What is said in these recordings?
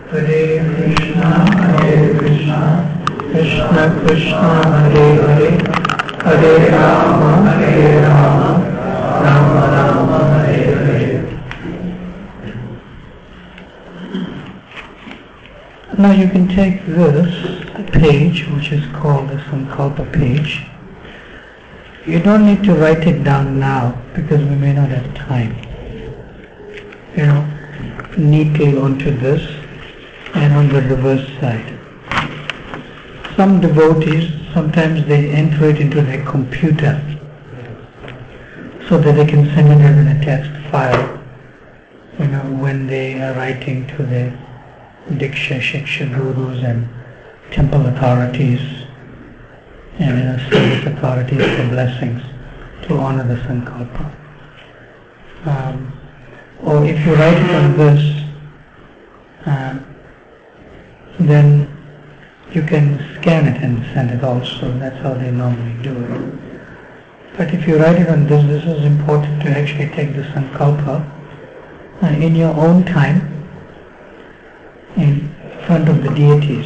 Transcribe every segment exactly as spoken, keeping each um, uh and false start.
Hare Krishna, Hare Krishna, Krishna Krishna, Hare Hare, Hare Rama, Hare Rama, Rama Rama, Hare Hare. Now you can take this page, which is called the Sankalpa page. You don't need to write it down now because we may not have time. You know, neatly onto this and on the reverse side. Some devotees, sometimes they enter it into their computer so that they can send it as an attached file, you know, when they are writing to their Diksha, Shiksha gurus and temple authorities and you know, service authorities for blessings to honor the Sankalpa. Um, or if you write it on this, uh, then you can scan it and send it also. That's how they normally do it. But if you write it on this, this is important to actually take the Sankalpa uh, in your own time in front of the deities.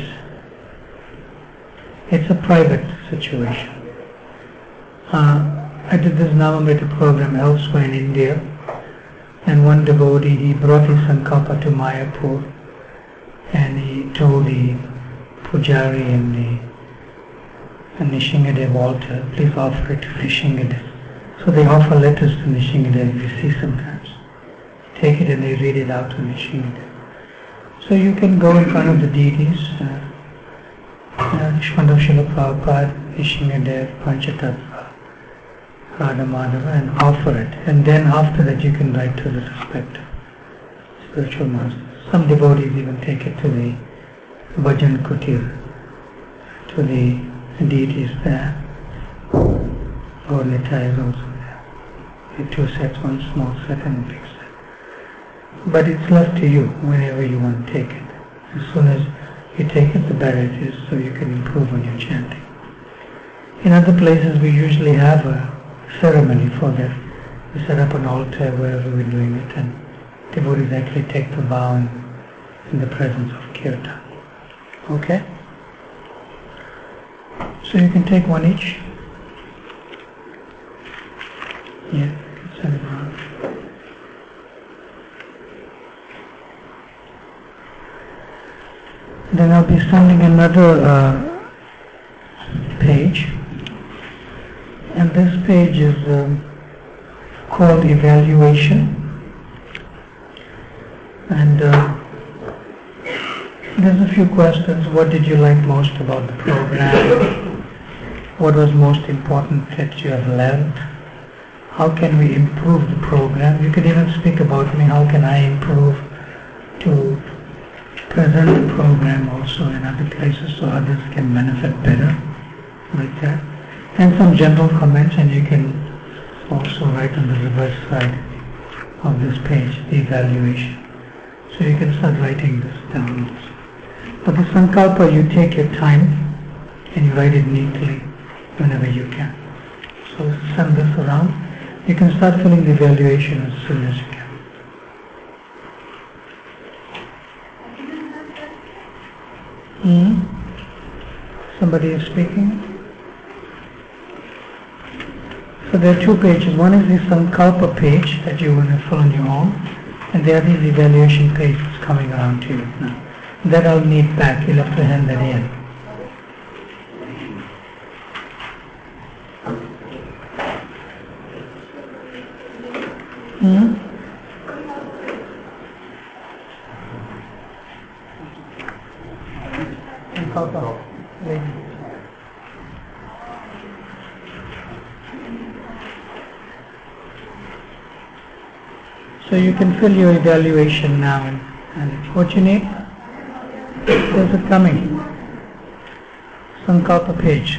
It's a private situation. Uh, I did this Navamrita program elsewhere in India, and one devotee, he brought his Sankalpa to Mayapur and he told the Pujari in the Nishingadev altar, please offer it to Nishingadev. So they offer letters to Nishingadev, you see sometimes. Take it and they read it out to Nishingadev. So you can go in front of the deities, uh, uh, Shmanda Srila Prabhupada, Nishingadev, Panchatattva, Radha Madhava, and offer it. And then after that you can write to the respective spiritual masters. Some devotees even take it to the Bhajan Kutir, to the deities there. Or Nitya is also there. The two sets, one small set and a big set. But it's left to you whenever you want to take it. As soon as you take it, the better it is, so you can improve on your chanting. In other places we usually have a ceremony for that. We set up an altar wherever we're doing it, and devotees actually take the vow in, in the presence of Kirtan. Okay? So you can take one each. Yeah, you can send it around. Then I'll be sending another uh, page, and this page is um, called Evaluation, and uh, there's a few questions. What did you like most about the program? What was most important that you have learned? How can we improve the program? You could even speak about me, how can I improve to present the program also in other places so others can benefit better, like that. And some general comments, and you can also write on the reverse side of this page, the evaluation. So you can start writing this down also. But the Sankalpa, you take your time and you write it neatly whenever you can. So send this around. You can start filling the evaluation as soon as you can. Hmm? Somebody is speaking? So there are two pages. One is the Sankalpa page that you want to fill on your own, and the other is the evaluation page that's coming around to you now. That I'll need back. You'll have to hand that in. Hmm? Sankalpa. So you can fill your evaluation now, and, and what you need? There's it coming. Sankalpa page.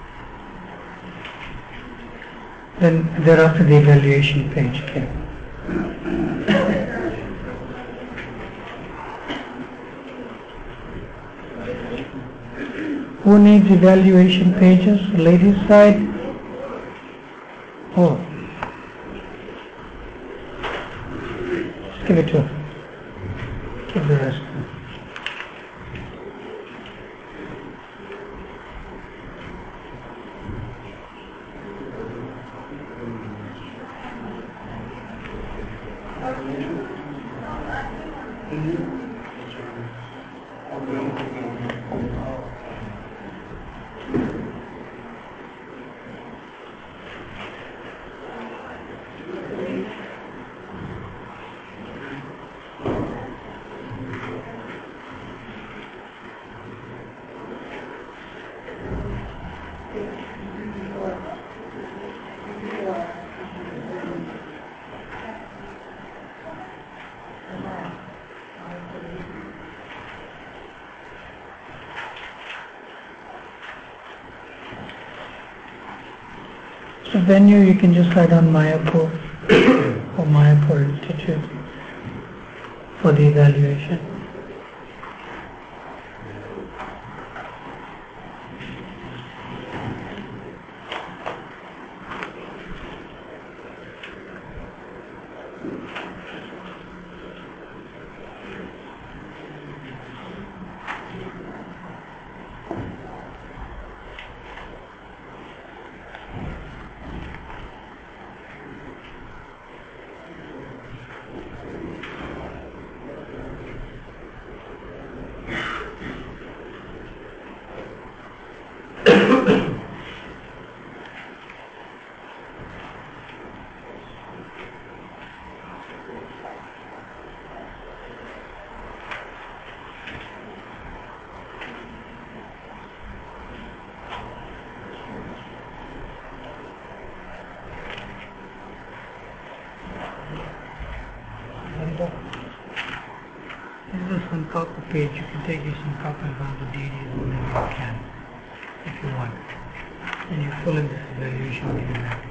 Then thereafter the evaluation page came. Who needs evaluation pages? Ladies' side? Oh. Just give it to her. Give the rest. So venue, you can just write on Mayapur or Mayapur Institute for the evaluation. This is a Sankalpa page. You can take your Sankalpa and all the deities whenever you can, if you want. And you fill in this evaluation with your activity.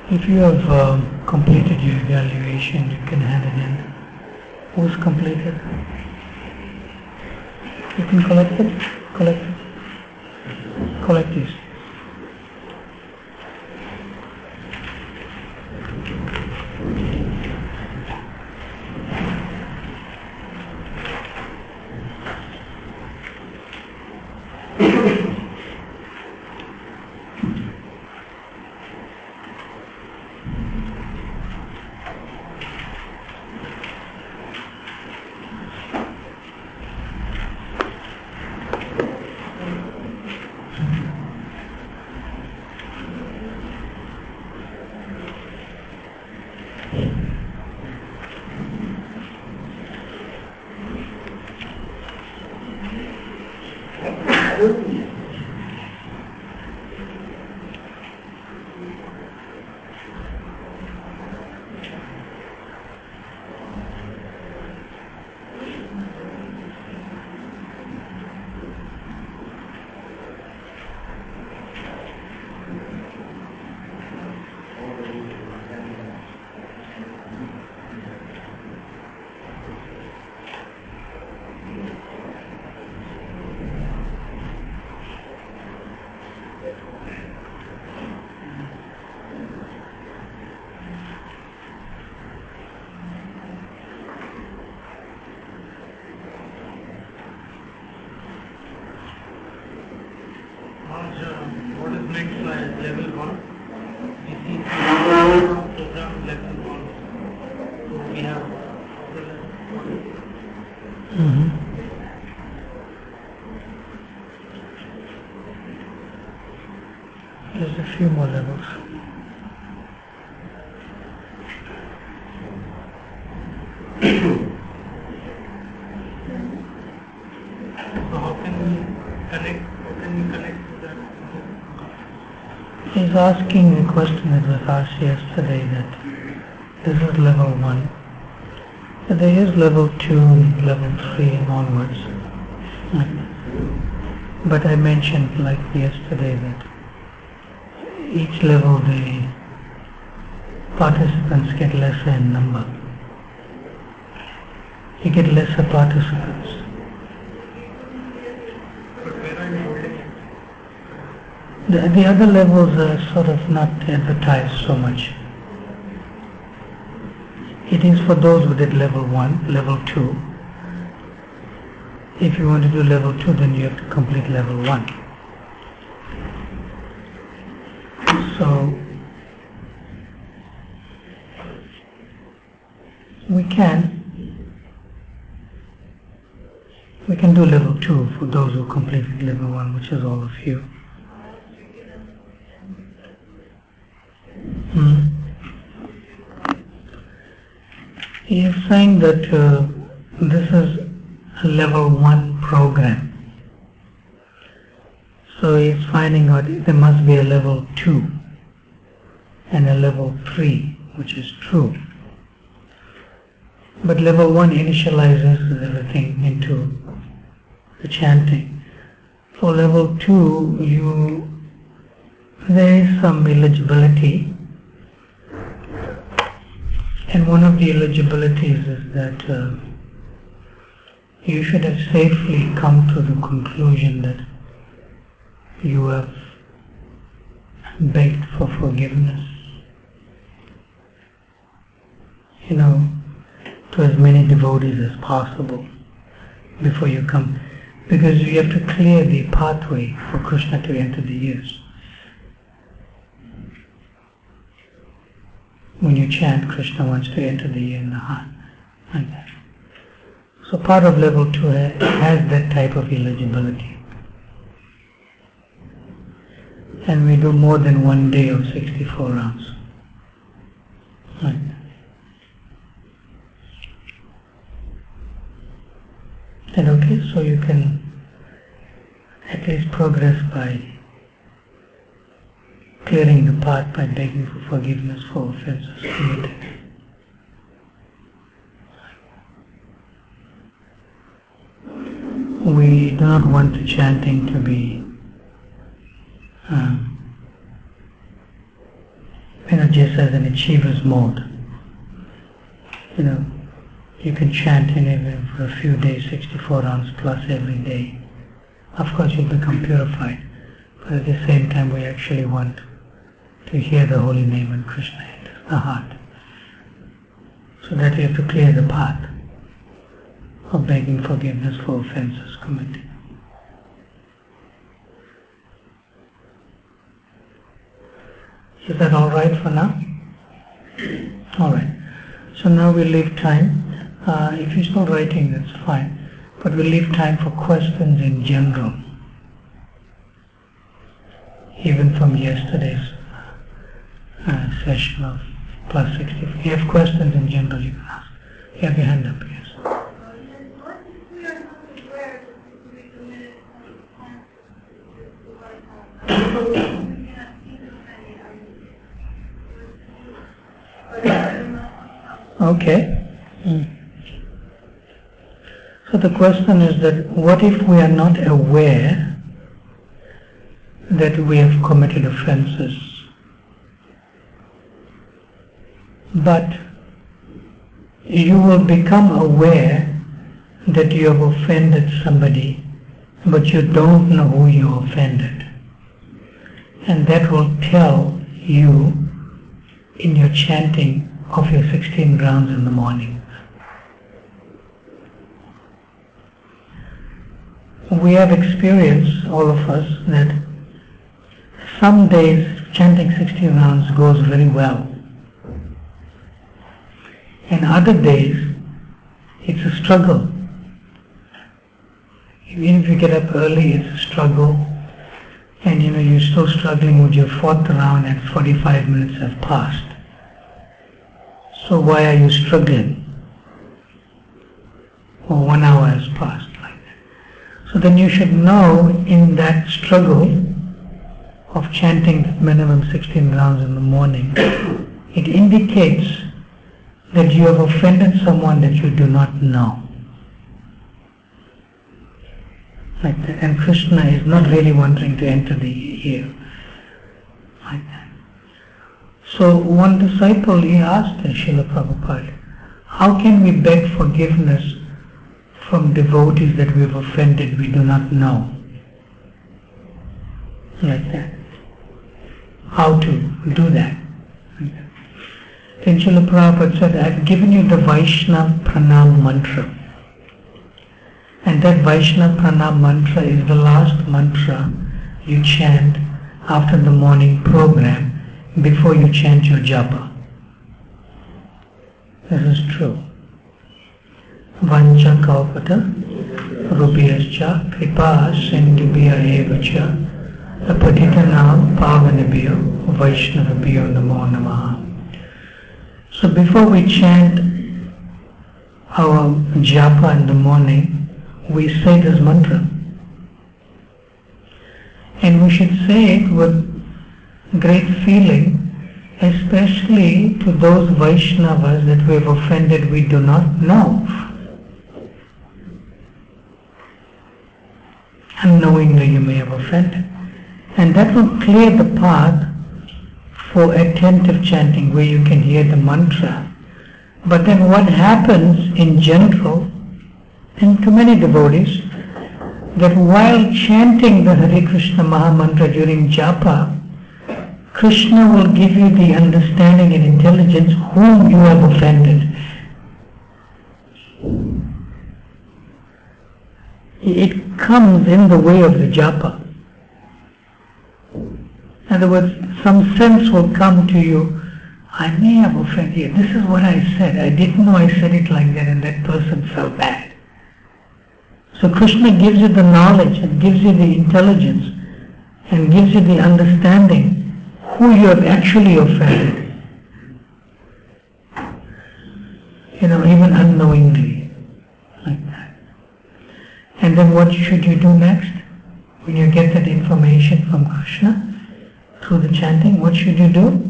If you have um, completed your evaluation, you can hand it in. Who's completed? You can collect it. Collect it. Collect this. What is meant by level one? We see program level one. So we have the level one. Mm-hmm. There's a few more levels. So how can we connect? How can we connect to that? He's asking a question that was asked yesterday, that this is level one. There is level two, level three and onwards. But I mentioned like yesterday that each level the participants get lesser in number. You get lesser participants. But where are you holding it? The, the other levels are sort of not advertised so much. It is for those who did level one, level two. If you want to do level two, then you have to complete level one. So we can we can do level two for those who completed level one, which is all of you. Hmm. He is saying that uh, this is a level one program. So he is finding out there must be a level two and a level three, which is true. But level one initializes everything into the chanting. For level two, you there is some eligibility, and one of the eligibilities is that uh, you should have safely come to the conclusion that you have begged for forgiveness, you know, to as many devotees as possible before you come, because you have to clear the pathway for Krishna to enter the ears. When you chant, Krishna wants to enter the ear and the heart, like that. So part of level two has that type of eligibility. And we do more than one day of sixty-four rounds. Like that. And okay, so you can at least progress by clearing the path by begging for forgiveness for offenses committed. We do not want the chanting to be um, you know, just as an achiever's mode. You know, you can chant in even for a few days, sixty-four rounds plus every day. Of course you'll become purified, but at the same time we actually want to hear the holy name and Krishna into the heart. So that we have to clear the path of begging forgiveness for offenses committed. Is that all right for now? All right. So now we'll leave time. Uh, if you're still writing, that's fine. But we'll leave time for questions in general. Even from yesterday's uh, session of plus sixty. If you have questions in general, you can ask. You have your hand up, yes. Okay. Mm. So the question is that what if we are not aware that we have committed offenses, but you will become aware that you have offended somebody, but you don't know who you offended. And that will tell you in your chanting of your sixteen rounds in the morning. We have experienced, all of us, that some days chanting sixteen rounds goes very well. And other days, it's a struggle. Even if you get up early, it's a struggle. And you know, you're still struggling with your fourth round and forty-five minutes have passed. So why are you struggling? Or one hour has passed like that. So then you should know in that struggle of chanting minimum sixteen rounds in the morning, it indicates that you have offended someone that you do not know. Like that. And Krishna is not really wanting to enter the ear. Like that. So one disciple, he asked Srila Prabhupada, how can we beg forgiveness from devotees that we have offended we do not know? Like that. How to do that? Like that. Then Srila Prabhupada said, I've given you the Vaishnava Pranam mantra. And that Vaishnava Pranam mantra is the last mantra you chant after the morning program before you chant your japa. This is true. Vancha kaupata rubhyascha kripa sindhubhya evacha apatitanam pavanabhyo vaishnavabhyo namo namaha. So before we chant our japa in the morning, we say this mantra. And we should say it with great feeling, especially to those Vaishnavas that we have offended we do not know. Unknowingly you may have offended. And that will clear the path for attentive chanting where you can hear the mantra. But then what happens in general, and to many devotees, that while chanting the Hare Krishna Maha Mantra during japa, Krishna will give you the understanding and intelligence whom you have offended. It comes in the way of the japa. In other words, some sense will come to you, I may have offended you. This is what I said. I didn't know I said it like that and that person felt bad. So Krishna gives you the knowledge and gives you the intelligence and gives you the understanding who you have actually offended. You know, even unknowingly. Like that. And then what should you do next? When you get that information from Krishna through the chanting, what should you do?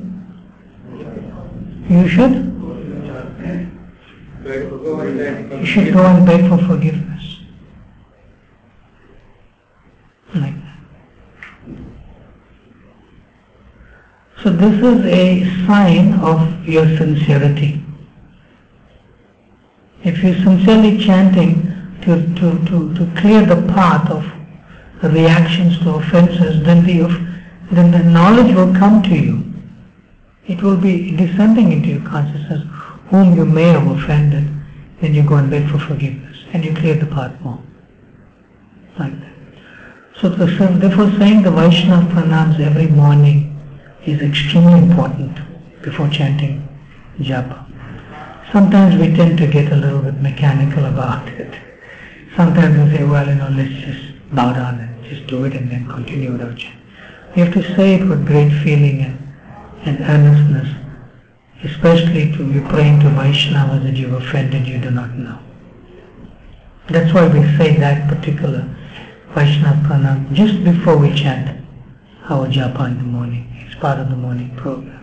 You should? You should go and beg for forgiveness. Like that. So this this is a sign of your sincerity. If you're sincerely chanting to, to, to, to clear the path of reactions to offenses, then the, then the knowledge will come to you. It will be descending into your consciousness whom you may have offended. Then you go and beg for forgiveness and you clear the path more. Like that. So therefore saying the Vaishnava pranams every morning is extremely important before chanting japa. Sometimes we tend to get a little bit mechanical about it. Sometimes we say, well, you know, let's just bow down and just do it and then continue with our chant. We have to say it with great feeling and, and earnestness, especially to you praying to Vaishnavas that you've offended you do not know. That's why we say that particular Vaishnava pranam just before we chant our japa in the morning. It's part of the morning program.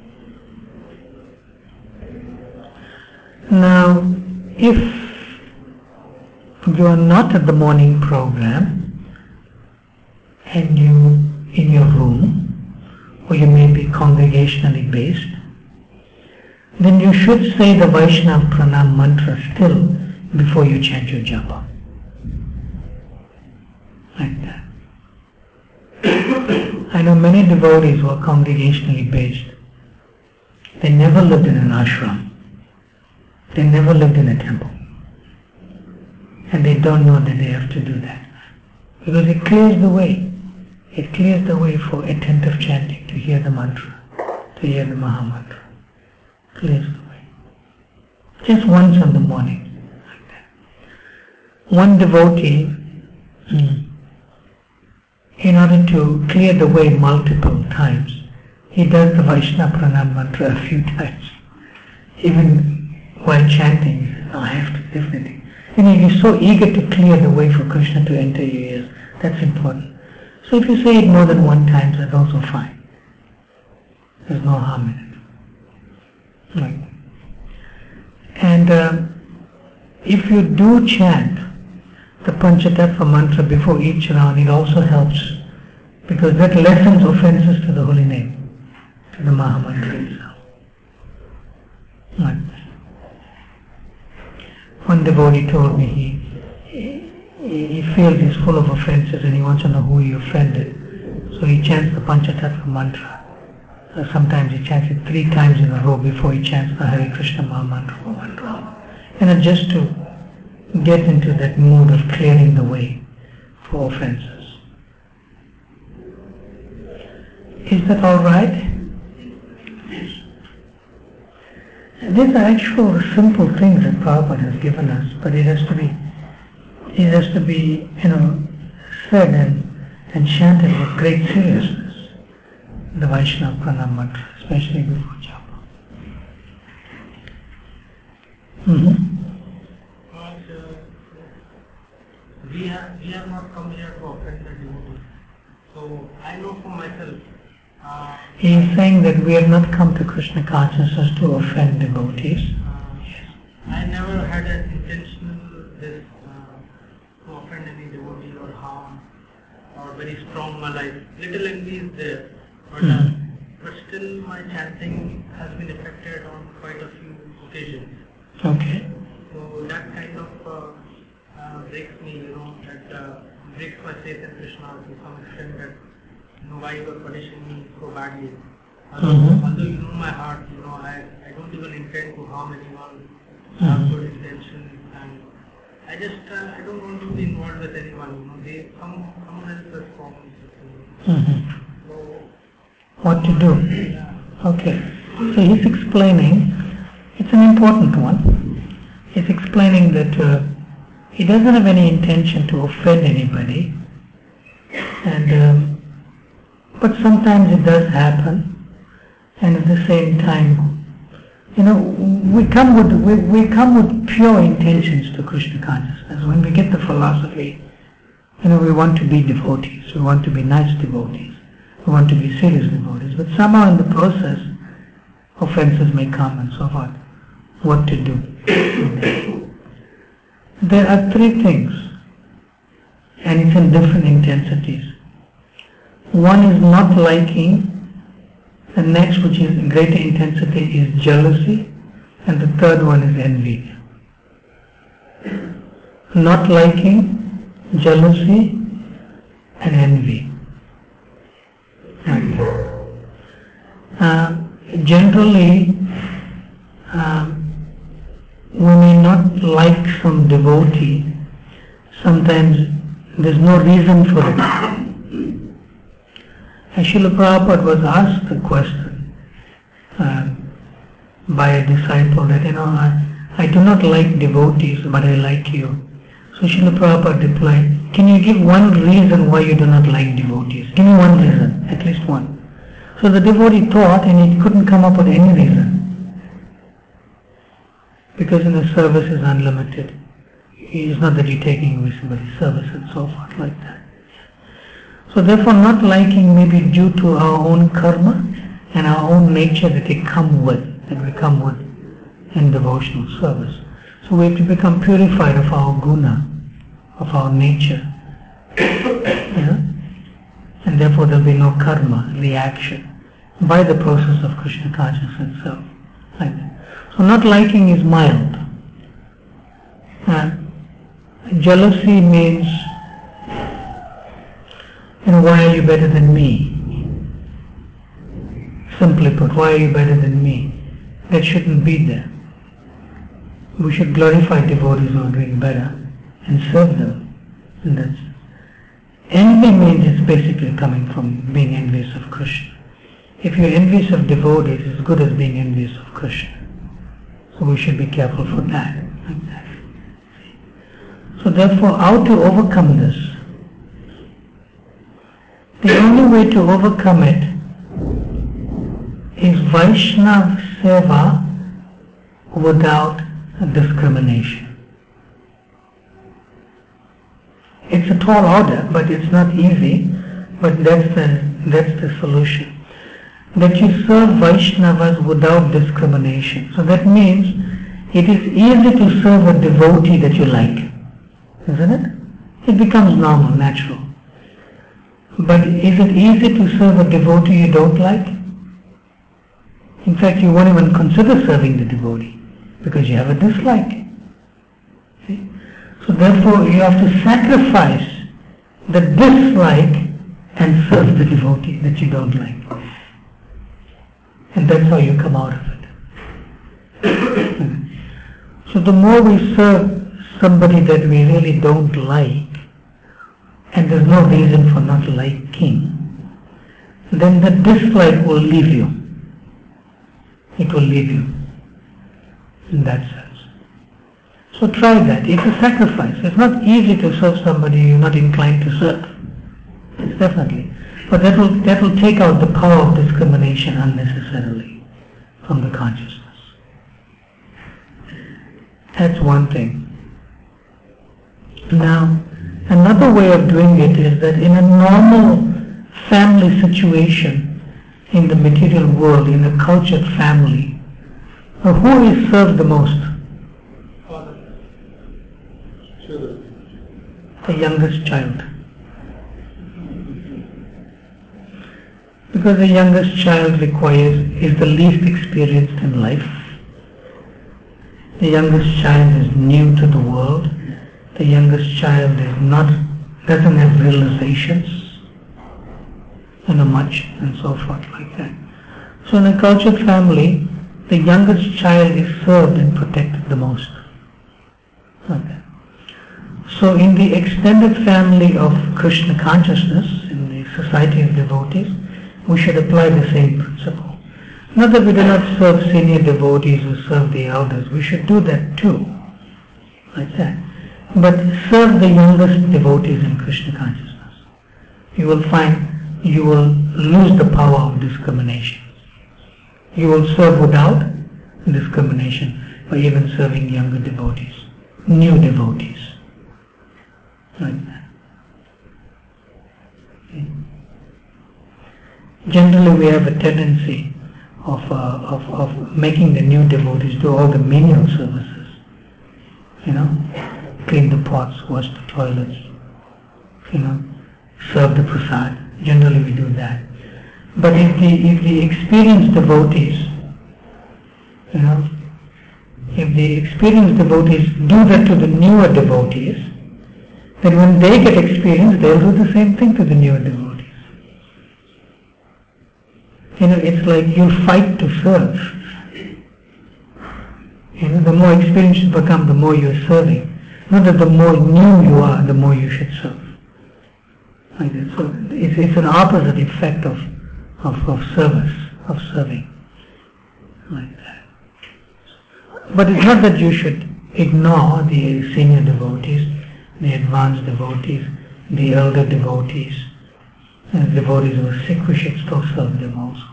Now, if you are not at the morning program and you in your room, or you may be congregationally based, then you should say the Vaishnava pranam mantra still before you chant your japa. Like that. I know many devotees who are congregationally based. They never lived in an ashram. They never lived in a temple. And they don't know that they have to do that. Because it clears the way. It clears the way for attentive chanting, to hear the mantra, to hear the Maha Mantra. Clears the way. Just once in the morning. Like that. One devotee, hmm, in order to clear the way multiple times, he does the Vaishnava pranam mantra a few times. Even while chanting, he says, no, I have to definitely. You know, he's so eager to clear the way for Krishna to enter your ears. That's important. So if you say it more than one time, that's also fine. There's no harm in it. Right. And uh, if you do chant the Panchatattva mantra before each round, it also helps, because that lessens offenses to the holy name, to the Maha Mantra itself. Right. One devotee told me he, he, he feels he's full of offenses and he wants to know who he offended. So he chants the Panchatattva mantra. Uh, sometimes he chants it three times in a row before he chants the Hare Krishna Maha Mantra for one round. You know, just to get into that mood of clearing the way for offenses. Is that all right? These are actual simple things that Prabhupada has given us, but it has to be, it has to be, you know, said and, and chanted with great seriousness. The Vaishnava pranam mantra, especially before japa. Mm-hmm. But uh, we have we have not come here to offend the devotees. So I know for myself. Uh, he is saying that we have not come to Krishna consciousness to offend devotees. Uh, yes. I never had an intentional this uh, to offend any devotee or harm or very strong malai. Little envy is there, but, uh, Mm. but still my chanting has been affected on quite a few occasions. Okay. So that kind of uh, uh, breaks me, you know, that uh, breaks my faith in Krishna to some extent, that you know, why you are punishing me so badly. Although, Mm-hmm. although you know my heart, you know, I, I don't even intend to harm anyone. I have Mm-hmm. good intentions, and I just uh, I don't want to be involved with anyone. You know, they some someone else has problems with me. Mm-hmm. So What to do? yeah. Okay. So he's explaining, it's an important one. He's explaining that uh, he doesn't have any intention to offend anybody, and um, but sometimes it does happen, and at the same time, you know, we come with we, we come with pure intentions to Krishna consciousness. When we get the philosophy, you know, we want to be devotees, we want to be nice devotees, we want to be serious devotees, but somehow in the process, offenses may come and so forth. What to do? There are three things, and it's in different intensities. One is not liking The next, which is greater intensity, is jealousy, and the third one is envy. Not liking, jealousy, and envy. Uh, generally, um, we may not like some devotee. Sometimes there's no reason for it. And Srila Prabhupada was asked the question uh, by a disciple that, you know, I, I do not like devotees, but I like you. So Srila Prabhupada replied, can you give one reason why you do not like devotees? Give me one reason, at least one. So the devotee thought, and he couldn't come up with any reason. Because in the service is unlimited. It's not that you're taking away somebody's service and so forth like that. So therefore not liking may be due to our own karma and our own nature that we come with, that we come with in devotional service. So we have to become purified of our guna, of our nature. Yeah? And therefore there will be no karma, reaction, by the process of Krishna consciousness itself. Like that. So not liking is mild. Uh, jealousy means, you know, why are you better than me? Simply put, why are you better than me? That shouldn't be there. We should glorify devotees who are doing better and serve them. And that's envy means it's basically coming from being envious of Krishna. If you're envious of devotees, it's as good as being envious of Krishna. So we should be careful for that. Like that. So therefore, how to overcome this? The only way to overcome it is Vaishnava Seva without discrimination. It's a tall order, but it's not easy, but that's the, that's the solution. That you serve Vaishnavas without discrimination. So that means it is easy to serve a devotee that you like, isn't it? It becomes normal, natural. But is it easy to serve a devotee you don't like? In fact, you won't even consider serving the devotee because you have a dislike. See? So therefore you have to sacrifice the dislike and serve the devotee that you don't like. And that's how you come out of it. So the more we serve somebody that we really don't like, and there's no reason for not liking, then the dislike will leave you. It will leave you in that sense. So try that. It's a sacrifice. It's not easy to serve somebody you're not inclined to serve. It's definitely. But that will, that will take out the power of discrimination unnecessarily from the consciousness. That's one thing. Now, another way of doing it is that in a normal family situation in the material world, in a cultured family, uh, who is served the most? Father. The youngest child. Because the youngest child requires, is the least experienced in life. The youngest child is new to the world. The youngest child is not, doesn't have realizations, you know, much, and so forth like that. So in a cultured family, the youngest child is served and protected the most. Okay. So in the extended family of Krishna consciousness, in the society of devotees, we should apply the same principle. Not that we do not serve senior devotees who serve the elders. We should do that too, like that. But serve the youngest devotees in Krishna consciousness. You will find you will lose the power of discrimination. You will serve without discrimination by even serving younger devotees, new devotees, like that. Okay. Generally we have a tendency of, uh, of, of making the new devotees do all the menial services, you know, clean the pots, wash the toilets, you know, serve the prasad. Generally we do that. But if the, if the experienced devotees, you know, if the experienced devotees do that to the newer devotees, then when they get experience, they'll do the same thing to the newer devotees. You know, it's like you'll fight to serve. You know, the more experienced you become, the more you're serving. Not that the more new you are, the more you should serve. Like that. So it's, it's an opposite effect of, of, of service, of serving. Like that. But it's not that you should ignore the senior devotees, the advanced devotees, the elder devotees, and the devotees who are sick, we should still serve them also.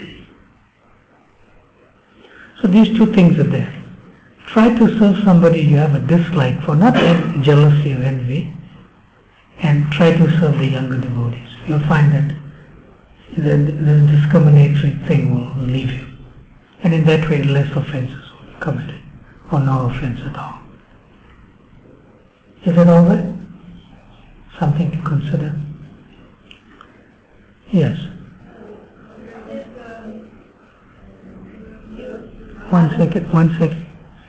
So these two things are there. Try to serve somebody you have a dislike for, not jealousy or envy, and try to serve the younger devotees. You'll find that the, the discriminatory thing will leave you. And in that way, less offenses will be committed, or no offense at all. Is that all right? Something to consider? Yes. One second, one second.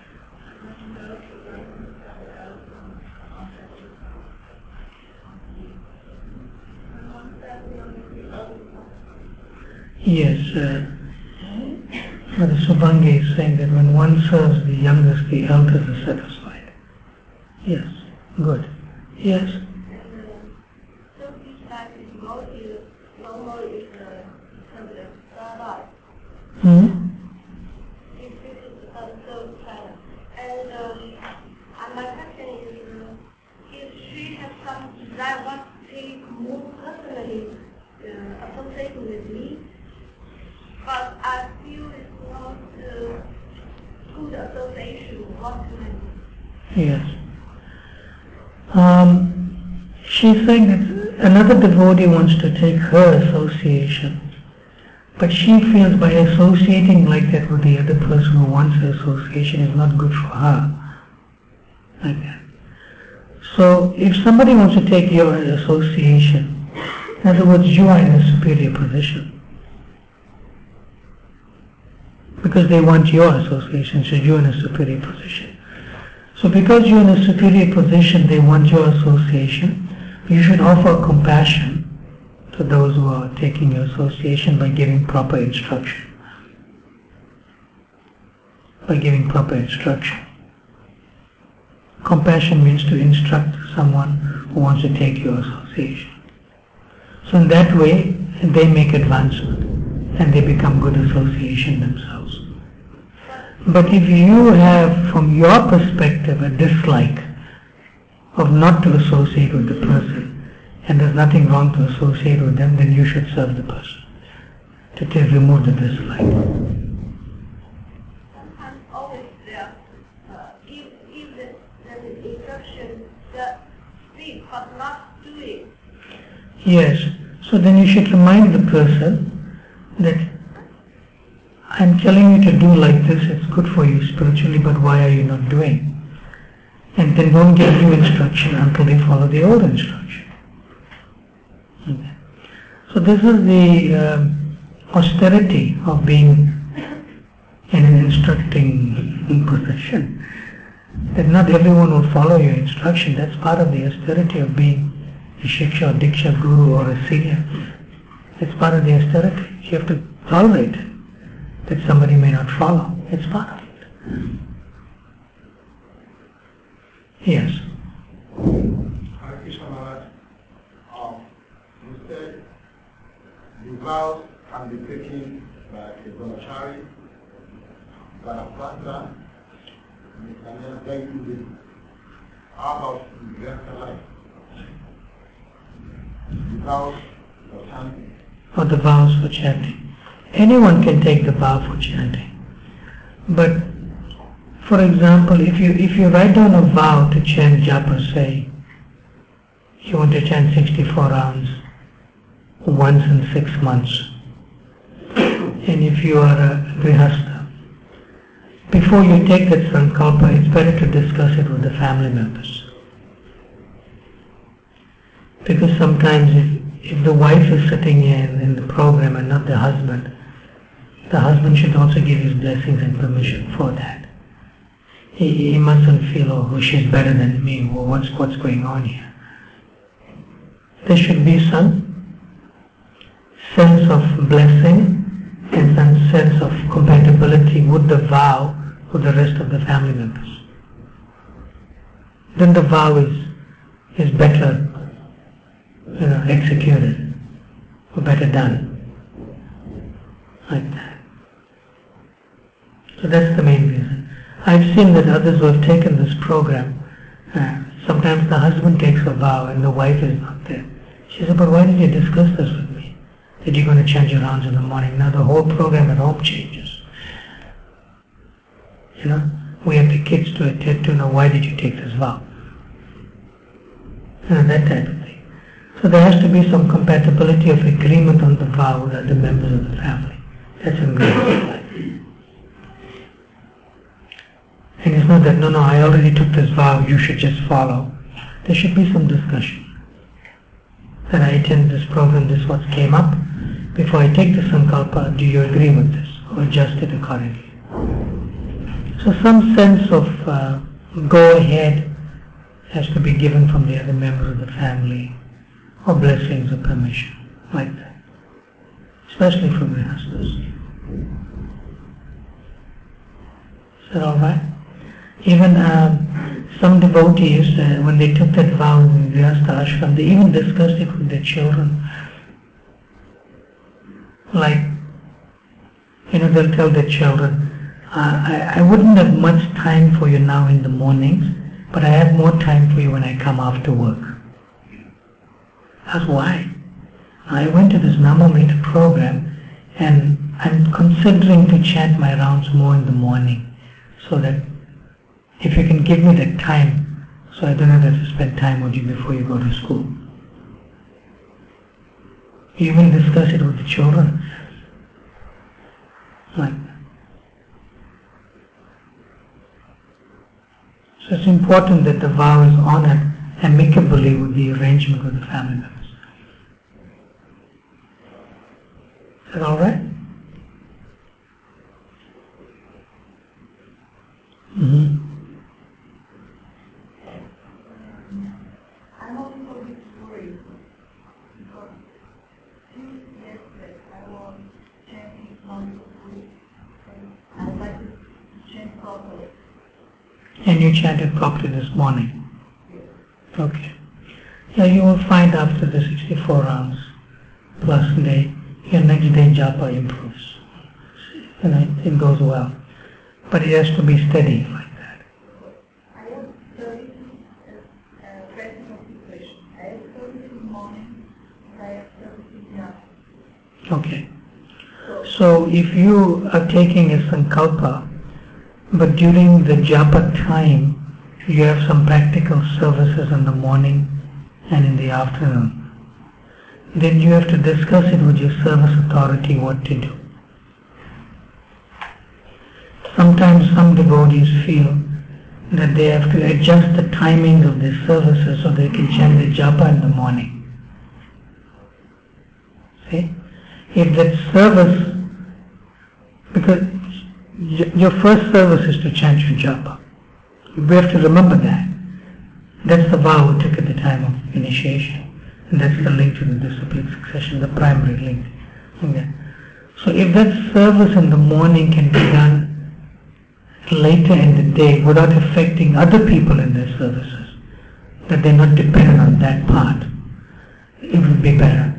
Yes, uh, Brother Subhangi is saying that when one serves the youngest, the elders are satisfied. Yes, good. Yes. So each time is devoted, normal is a concept starlight. Hmm? This is a third channel. And, um, and my question is, uh, if she has some desire, want to take more personally uh, associated with me, but I feel it's not uh, good association, what can I do? Yes. Um, she's saying that another devotee wants to take her association, but she feels by associating like that with the other person who wants her association is not good for her. Like that. So if somebody wants to take your association, in other words, you are in a superior position. Because they want your association, so you're in a superior position. So because you're in a superior position, they want your association, you should offer compassion to those who are taking your association by giving proper instruction. By giving proper instruction. Compassion means to instruct someone who wants to take your association. So in that way, they make advancement and they become good association themselves. But if you have, from your perspective, a dislike of not to associate with the person, and there's nothing wrong to associate with them, then you should serve the person to take, remove the dislike. Sometimes always there, uh, give, give the, the instruction that speak but not do it. Yes, so then you should remind the person that I'm telling you to do like this, it's good for you spiritually, but why are you not doing? And then don't give new instruction until they follow the old instruction. Okay. So this is the um, austerity of being in an instructing position. That not everyone will follow your instruction. That's part of the austerity of being a shiksha or diksha guru or a senior. It's part of the austerity. You have to tolerate it, that somebody may not follow. It's part of it. Yes. Hare Krishna Maharaj, um, you said the vows can be taken by a brahmachari, vanaprastha, and then very easy. How about in the rest life? The vows for chanting. For the vows for chanting. Anyone can take the vow for chanting. But, for example, if you if you write down a vow to chant japa, say, you want to chant sixty-four rounds once in six months, and if you are a grihastha, before you take that sankalpa, it's better to discuss it with the family members. Because sometimes if, if the wife is sitting in, in the program and not the husband, the husband should also give his blessings and permission for that. He, he mustn't feel, oh, she's better than me, or what's, what's going on here. There should be some sense of blessing and some sense of compatibility with the vow with the rest of the family members. Then the vow is, is better, you know, executed, or better done. Like that. So that's the main reason. I've seen that others who have taken this program, uh, sometimes the husband takes a vow and the wife is not there. She said, but why did you discuss this with me? That you're going to change your rounds in the morning. Now the whole program at home changes. You know, we have the kids to attend to know, why did you take this vow? You know, that type of thing. So there has to be some compatibility of agreement on the vow with the members of the family. That's an agreement. And it's not that, no, no, I already took this vow, you should just follow. There should be some discussion. That I attend this program, this what came up. Before I take the sankalpa, do you agree with this? Or adjust it accordingly. So some sense of uh, go ahead has to be given from the other members of the family, or blessings or permission, like that. Especially from the husbands. Is that alright? Even um, some devotees, uh, when they took that vow in the Grihastha ashram, they even discussed it with their children. Like, you know, they'll tell their children, uh, I, I wouldn't have much time for you now in the mornings, but I have more time for you when I come after work. That's why. I went to this Namamrita program and I'm considering to chant my rounds more in the morning, so that if you can give me that time, so I don't have to spend time with you before you go to school. You even discuss it with the children. Like that. So it's important that the vow is honored amicably with the arrangement of the family members. Is that alright? Mm-hmm. I'm also a bit worried because since yesterday I was chanting non-fully and I would like to chant properly. And you chanted properly this morning? Yes. Okay. Yeah, you will find after the sixty-four rounds plus day, your next day japa improves. You know, it, it goes well. But it has to be steady like that. I have studied uh, practical situation. I have studied in the morning and I have studied in the afternoon. Okay. So if you are taking a sankalpa, but during the japa time, you have some practical services in the morning and in the afternoon, then you have to discuss it with your service authority what to do. Sometimes some devotees feel that they have to adjust the timings of their services so they can chant the japa in the morning. See? If that service, because your first service is to chant your japa. We have to remember that. That's the vow we took at the time of initiation. And that's the link to the disciplic succession, the primary link. Okay. So if that service in the morning can be done later in the day without affecting other people in their services, that they're not dependent on that part, it would be better.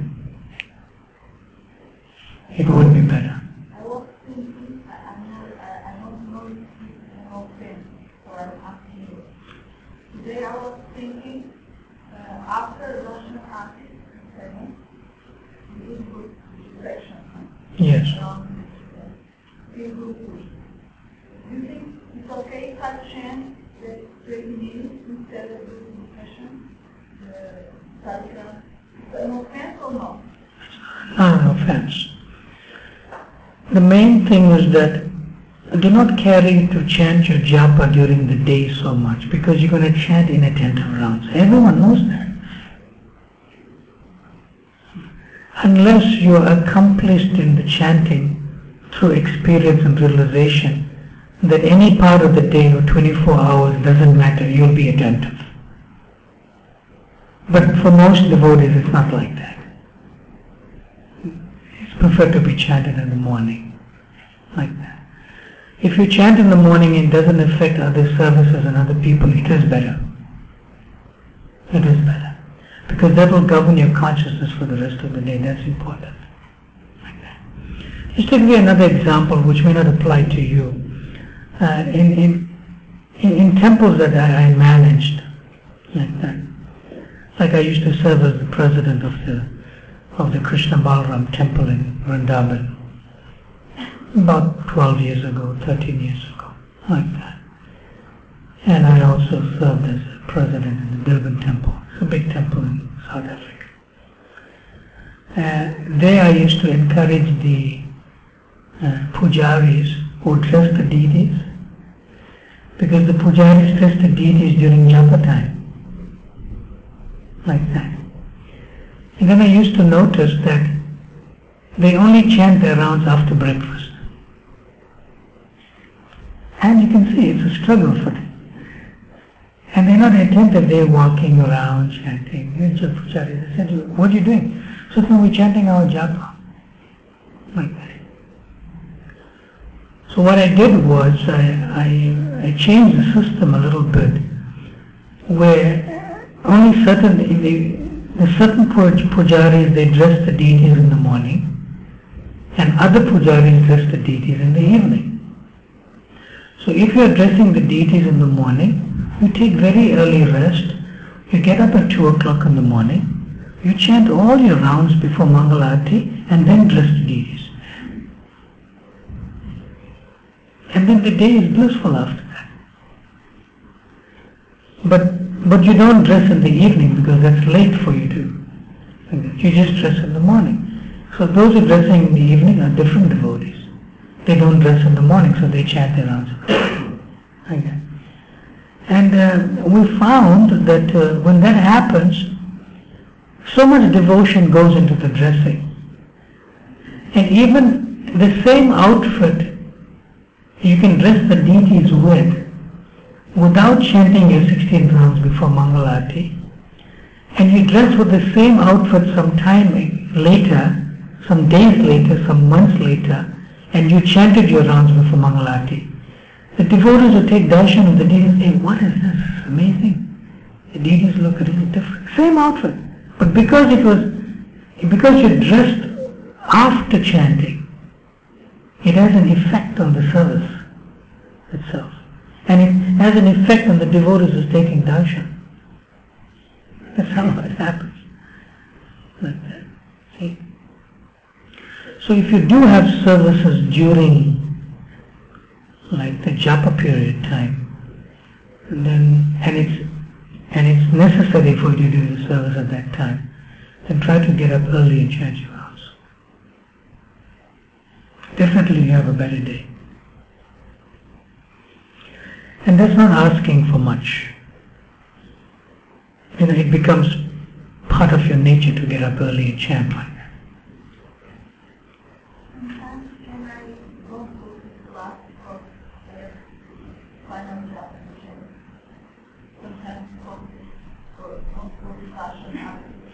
It would be better. I was thinking, I, I know, I, I don't know if it's an offense, so I'm asking you. Today I was thinking, uh, after Rosh Hashanah, seven, we do good reflection. Yes. Um, we do good. Do you think it's okay if I chant the three minutes instead of the discussion, the sadhana? An offense or not? Not an offense. The main thing is that do not carry to chant your japa during the day so much, because you're going to chant inattentive rounds. Everyone knows that. unless you are accomplished in the chanting through experience and realization that any part of the day or twenty-four hours doesn't matter, you'll be attentive. But for most devotees, it's not like that. It's preferred to be chanted in the morning, like that. If you chant in the morning and it doesn't affect other services and other people, it is better. It is better. Because that will govern your consciousness for the rest of the day. That's important. Like that. Just to give you another example which may not apply to you. Uh, in, in, in, in temples that I, I managed, like that. Like I used to serve as the president of the of the Krishna Balaram temple in Vrindavan about twelve years ago, thirteen years ago, like that. And I also served as the president in the Durban temple. It's a big temple in South Africa. Uh, there I used to encourage the uh, pujaris who dress the deities, because the pujaris dress the deities during japa time. Like that. And then I used to notice that they only chant their rounds after breakfast. And you can see it's a struggle for them. And they're not attentive, they're walking around chanting. I said, what are you doing? So then we're chanting our japa. Like that. So what I did was, I, I, I changed the system a little bit, where only certain, the, the certain pujaris, they dress the deities in the morning, and other pujaris dress the deities in the evening. So if you are dressing the deities in the morning, you take very early rest, you get up at two o'clock in the morning, you chant all your rounds before Mangalarti, and then dress the deities. And then the day is blissful after that. But but you don't dress in the evening because that's late for you to. You just dress in the morning. So those who are dressing in the evening are different devotees. They don't dress in the morning, so they chant their rounds. Okay. And uh, we found that uh, when that happens, so much devotion goes into the dressing. And even the same outfit you can dress the deities with without chanting your sixteen rounds before Mangalarti, and you dress with the same outfit some time later, some days later, some months later, and you chanted your rounds before Mangalarti. The devotees who take darshan of the deities say, what is this? It's amazing. The deities look a little different. Same outfit. But because it was, because you dressed after chanting, it has an effect on the service itself. And it has an effect on the devotees who's taking darshan. That's how it happens. Like that. See? So if you do have services during like the japa period time, then and it's and it's necessary for you to do the service at that time, then try to get up early and chant your rounds. Definitely you have a better day. And that's not asking for much. You know, it becomes part of your nature to get up early and chant like that. Sometimes when I go to the class of the final definition, sometimes focus or focus discussion afterwards.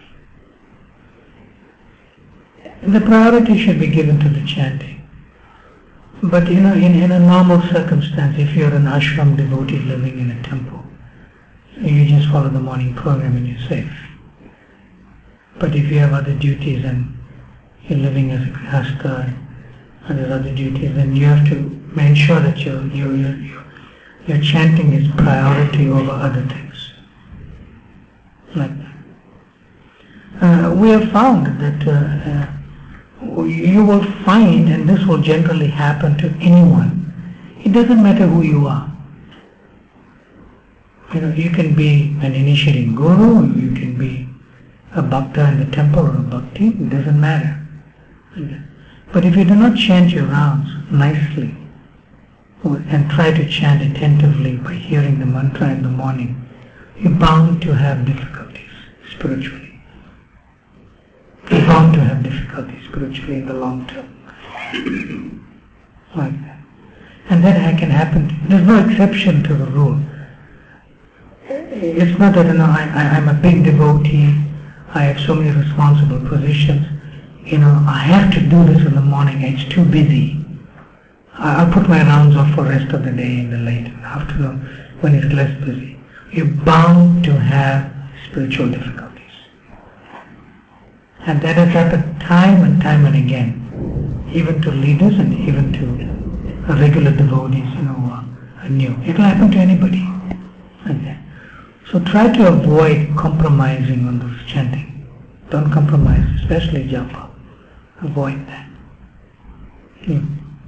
The priority should be given to the chanting. But you know, in, in a normal circumstance, if you're an ashram devotee living in a temple, you just follow the morning program and you're safe. But if you have other duties and you're living as a grihastha and there's other duties, then you have to ensure that your your your, your chanting is priority over other things. Like that. Uh, we have found that uh, uh, you will find, and this will generally happen to anyone, it doesn't matter who you are. You know, you can be an initiating guru, you can be a bhakta in the temple or a bhakti, it doesn't matter. But if you do not chant your rounds nicely and try to chant attentively by hearing the mantra in the morning, you're bound to have difficulties spiritually. You're bound bound to have difficulties spiritually in the long term. Like that. And that can happen. There's no exception to the rule. It's not that, you know, I, I, I'm a big devotee, I have so many responsible positions, you know, I have to do this in the morning, it's too busy. I'll put my rounds off for the rest of the day in the late afternoon when it's less busy. You're bound to have spiritual difficulties. And that has happened time and time and again, even to leaders and even to regular devotees, you know, are new. It will happen to anybody. Okay. So try to avoid compromising on this chanting. Don't compromise, especially japa. Avoid that. Hmm.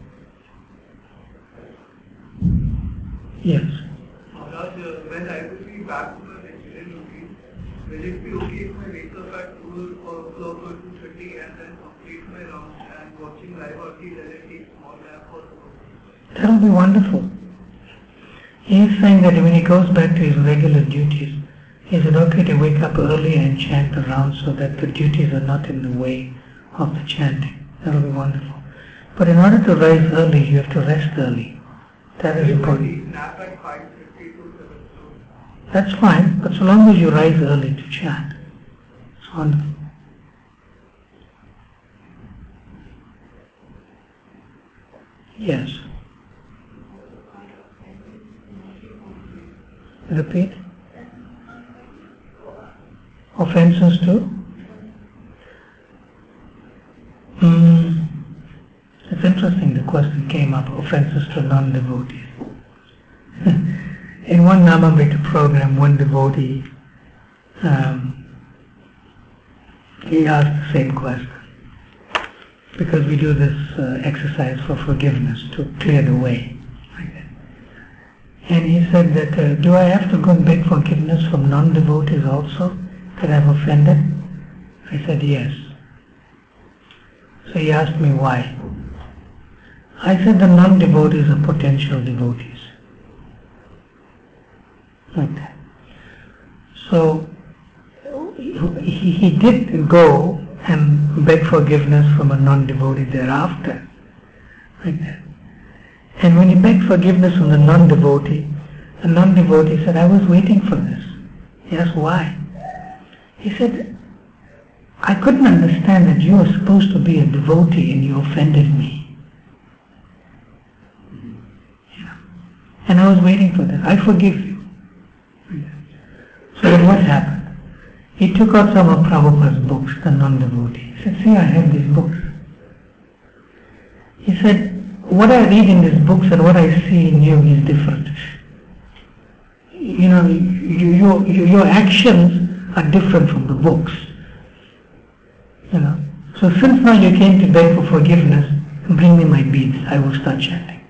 Yes. Maharaj, when I will be back to my regular routine, will it be okay if I wake up at two o'clock or two thirty and then complete my rounds and watching live arti, then I take small nap or something? That will be wonderful. He is saying that when he goes back to his regular duties, is it okay to wake up early and chant the rounds so that the duties are not in the way of the chanting? That will be wonderful. But in order to rise early, you have to rest early. That is important. Nap at five thirty to seven. That's fine, but so long as you rise early to chant, it's wonderful. Yes. Repeat. Offenses to? Hmm. It's interesting the question came up, offenses to non-devotees. In one Namamrita program, one devotee, um, he asked the same question. Because we do this uh, exercise for forgiveness to clear the way. And he said that, uh, do I have to go and beg forgiveness from non-devotees also that I've offended? I said, yes. So he asked me why. I said the non-devotees are potential devotees. Like that. So he, he did go and beg forgiveness from a non-devotee thereafter. Like that. And when he begged forgiveness from the non-devotee, the non-devotee said, I was waiting for this. He asked, why? He said, I couldn't understand that you were supposed to be a devotee and you offended me. Yeah. And I was waiting for that. I forgive you. So then what happened? He took out some of Prabhupada's books, the non-devotee. He said, see, I have these books. He said, what I read in these books and what I see in you is different. You know, you, you, you, your actions are different from the books. You know. So since now you came to beg for forgiveness, bring me my beads, I will start chanting.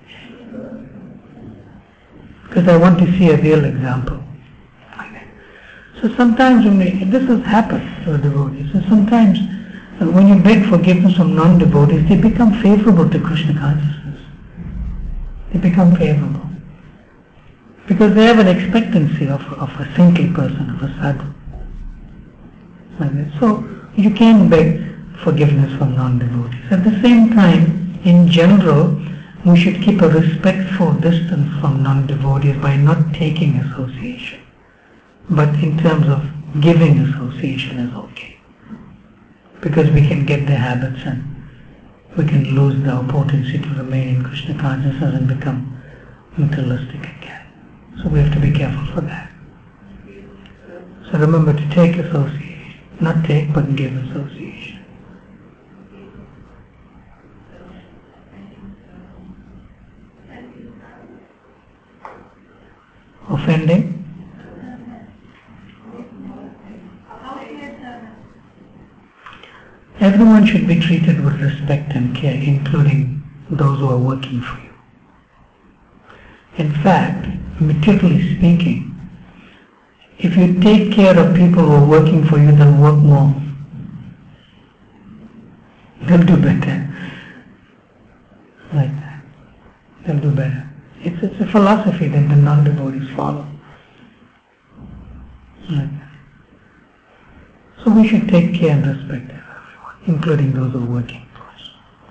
Because I want to see a real example. So sometimes when we, this has happened to a devotee, so sometimes when you beg forgiveness from non-devotees, they become favorable to Krishna consciousness. They become favorable. Because they have an expectancy of, of a saintly person, of a sadhu. Like that. So you can beg forgiveness from non-devotees. At the same time, in general, we should keep a respectful distance from non-devotees by not taking association. But in terms of giving association is okay. Because we can get the habits and we can lose the potency to remain in Krishna consciousness and become materialistic again. So we have to be careful for that. So remember to take association. Not take, but give association. Offending? Everyone should be treated with respect and care, including those who are working for you. In fact, materially speaking, if you take care of people who are working for you, they'll work more. They'll do better. Like that. They'll do better. It's, it's a philosophy that the non-devotees follow. Like that. So we should take care and respect everyone. including those who are working for us.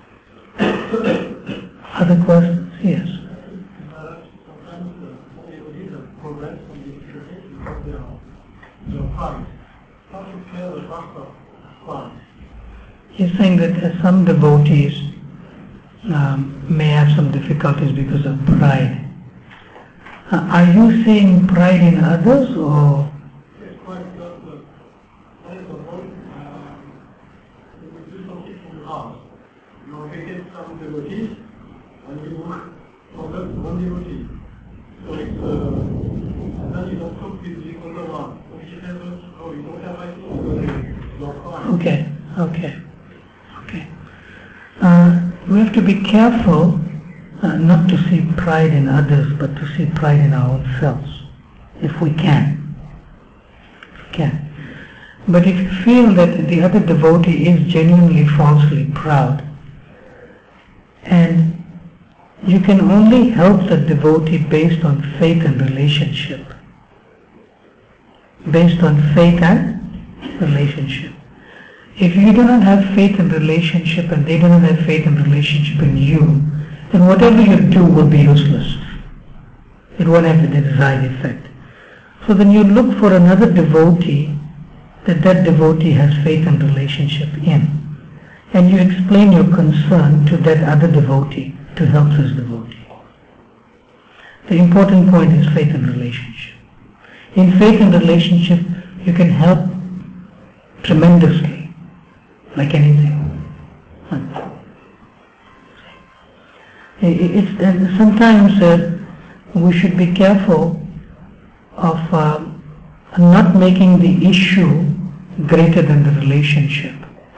Other questions? Yes. Sometimes the devotees are progress from the because they are their pride. How to care the back of pride? He's saying that uh, some devotees um, may have some difficulties because of pride. Uh, are you saying pride in others or? Yes, pride is just the that is the point. Um, you will do something from the heart. You are taking some devotees and you forget one devotee. So it's uh, and then you don't cope with the other one. So he says, oh, you don't have my thing because you're pride. Okay, okay, okay. Uh, we have to be careful uh, not to see pride in others, but to see pride in our own selves, if we can. If we can. But if you feel that the other devotee is genuinely falsely proud, and you can only help the devotee based on faith and relationship, based on faith and relationship. If you do not have faith and relationship and they do not have faith and relationship in you, then whatever you do will be useless. It won't have the desired effect. So then you look for another devotee that that devotee has faith and relationship in. And you explain your concern to that other devotee to help this devotee. The important point is faith and relationship. In faith and relationship, you can help tremendously. Like anything. It's, and sometimes uh, we should be careful of uh, not making the issue greater than the relationship.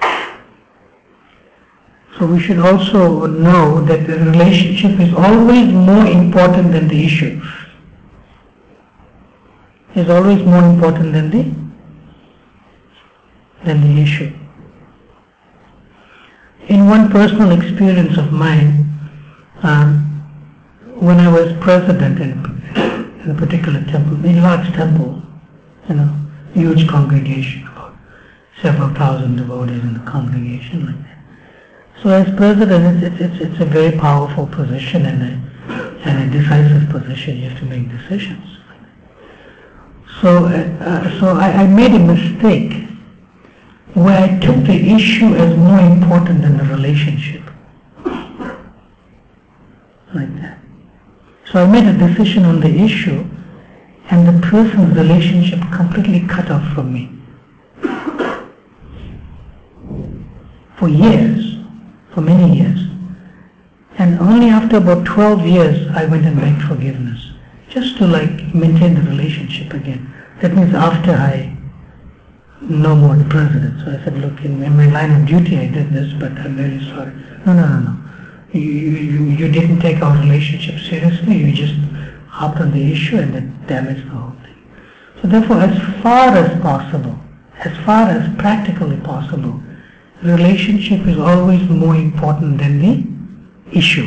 So we should also know that the relationship is always more important than the issue. Is always more important than the than the issue. In one personal experience of mine, um, when I was president in, in a particular temple, a large temple, you know, huge congregation, about several thousand devotees in the congregation, like that. So as president, it's, it's, it's a very powerful position and a, and a decisive position. You have to make decisions. So, uh, so I, I made a mistake where I took the issue as more important than the relationship. Like that. So I made a decision on the issue and the person's relationship completely cut off from me. For years, for many years. And only after about twelve years I went and begged forgiveness. Just to like maintain the relationship again. That means after I no more the president. So I said, look, in, in my line of duty I did this, but I'm very sorry. No, no, no, no. You, you, you didn't take our relationship seriously. You just hopped on the issue and it damaged the whole thing. So therefore, as far as possible, as far as practically possible, relationship is always more important than the issue.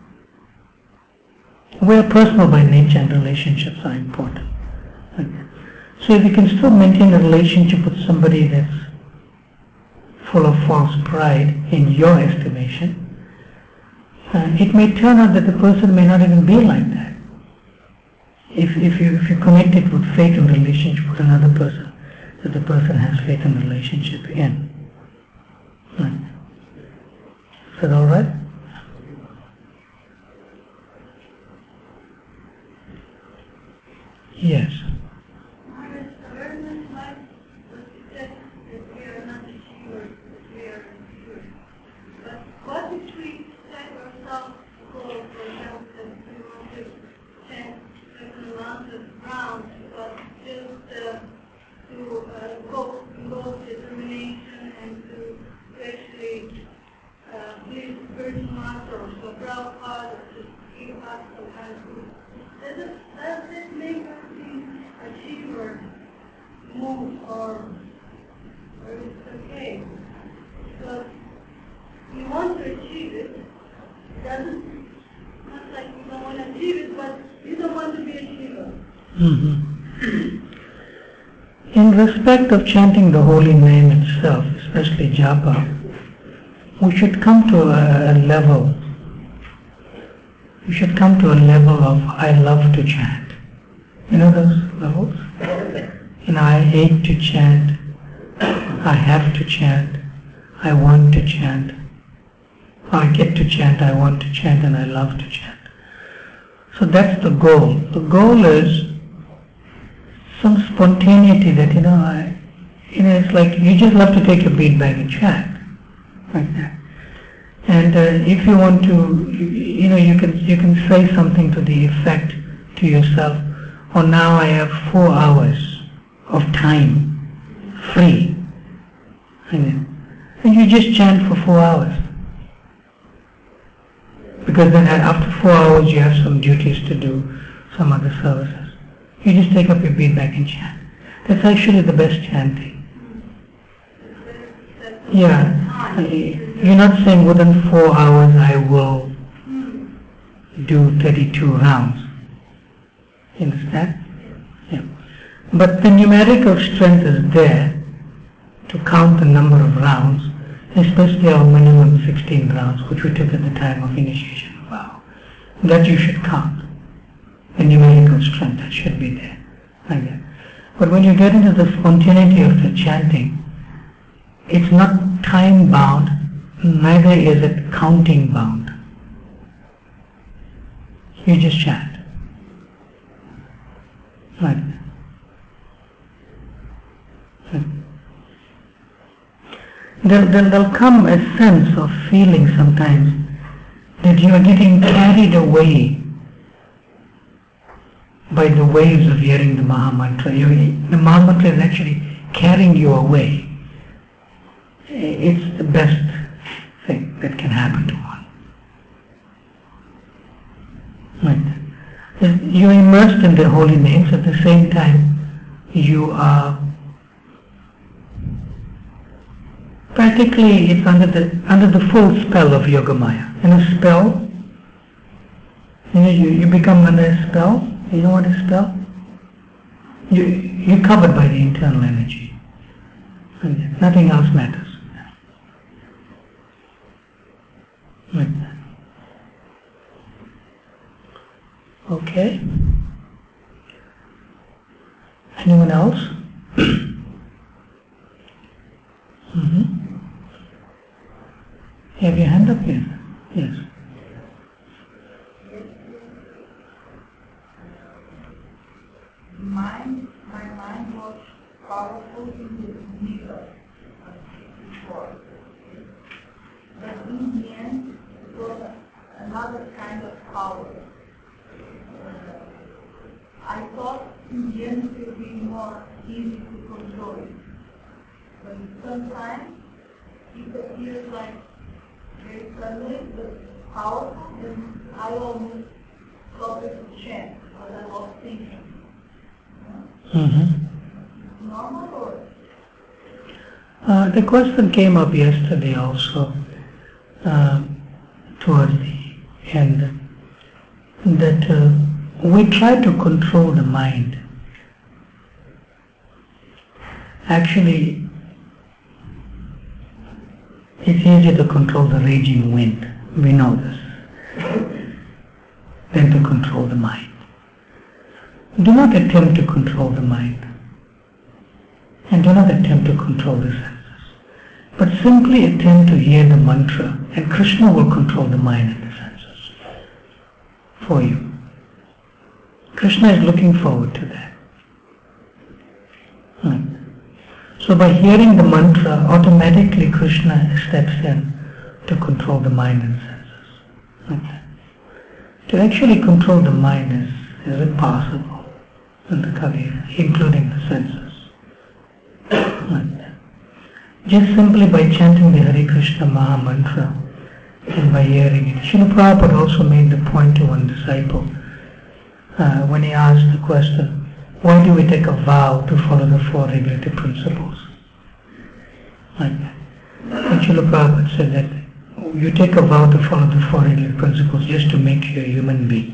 We are personal by nature and relationships are important. Okay. So if you can still maintain a relationship with somebody that's full of false pride in your estimation, uh, it may turn out that the person may not even be like that. If, if, you, if you connect it with faith and relationship with another person, that the person has faith and relationship in. Right. Is that all right? Yes. Awareness might suggest that we are not achievers, that we are achievers. But what if we set ourselves goals, for example, that we want to change certain amount of ground, but just uh, to uh, go, go determination and to actually uh, please spiritual masters, so Prabhupada, to give us some kind of food. Does it, does it make us think achiever move or, or it's okay? Because you want to achieve it, it doesn't, not like you don't want to achieve it, but you don't want to be a achiever. Mm-hmm. In respect of chanting the holy name itself, especially japa, we should come to a, a level, we should come to a level of I love to chant. You know those levels? You know, I hate to chant, I have to chant, I want to chant, I get to chant, I want to chant, and I love to chant. So that's the goal. The goal is some spontaneity that, you know, I, you know, it's like you just love to take a beat bag and chant, like that. And uh, if you want to, you, you know, you can you can say something to the effect to yourself, oh, now I have four hours of time free, and, and you just chant for four hours. Because then after four hours you have some duties to do, some other services. You just take up your beat bag and chant. That's actually the best chanting. Yeah, you're not saying within four hours I will do thirty-two rounds. You understand? Yeah. But the numerical strength is there to count the number of rounds, especially our minimum sixteen rounds, which we took at the time of initiation of vow. That you should count. The numerical strength that should be there. Like that. But when you get into the spontaneity of the chanting, it's not time bound, neither is it counting bound. You just chant. Like that. There, there, there'll come a sense of feeling sometimes that you are getting carried away by the waves of hearing the Maha Mantra. You, the Maha Mantra is actually carrying you away. It's the best thing that can happen to one. Right. You're immersed in the holy names, at the same time you are practically, it's under the under the full spell of Yogamaya. In a spell, you know, you, you become under a spell. You know what a spell? You, you're covered by the internal energy. And nothing else matters. Like that. Okay. Anyone else? Mm-hmm. You have your hand up here? Yes. Mind, my mind was powerful in the middle before. But in the end, it was another kind of power. I thought in the end it would be more easy to control it. But sometimes it appears like very suddenly, but powerful, and I almost stopped to chant because I was thinking. Mm-hmm. Normal or? Uh, the question came up yesterday also, uh, towards the end, that uh, we try to control the mind. Actually, it's easier to control the raging wind, we know this, than to control the mind. Do not attempt to control the mind, and do not attempt to control the senses, but simply attempt to hear the mantra, and Krishna will control the mind and the senses for you. Krishna is looking forward to that. Hmm. So by hearing the mantra, automatically Krishna steps in to control the mind and senses. Okay. To actually control the mind is, is impossible in the Kali, including the senses. Okay. Just simply by chanting the Hare Krishna Maha Mantra and by hearing it. Srila Prabhupada also made the point to one disciple uh, when he asked the question, why do we take a vow to follow the four regulative principles? Like that. And Srila Prabhupada said that you take a vow to follow the four regulative principles just to make you a human being.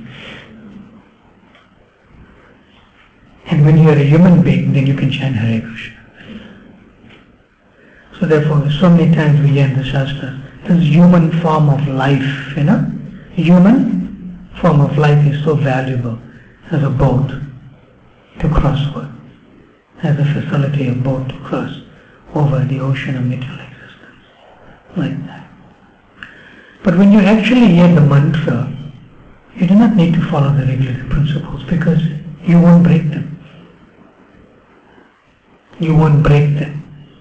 And when you are a human being, then you can chant Hare Krishna. So therefore, so many times we hear in the Shastras, this human form of life, you know, human form of life is so valuable as a boat to cross over, as a facility of boat to cross over the ocean of material existence, like that. But when you actually hear the mantra, you do not need to follow the regulative principles because you won't break them. You won't break them.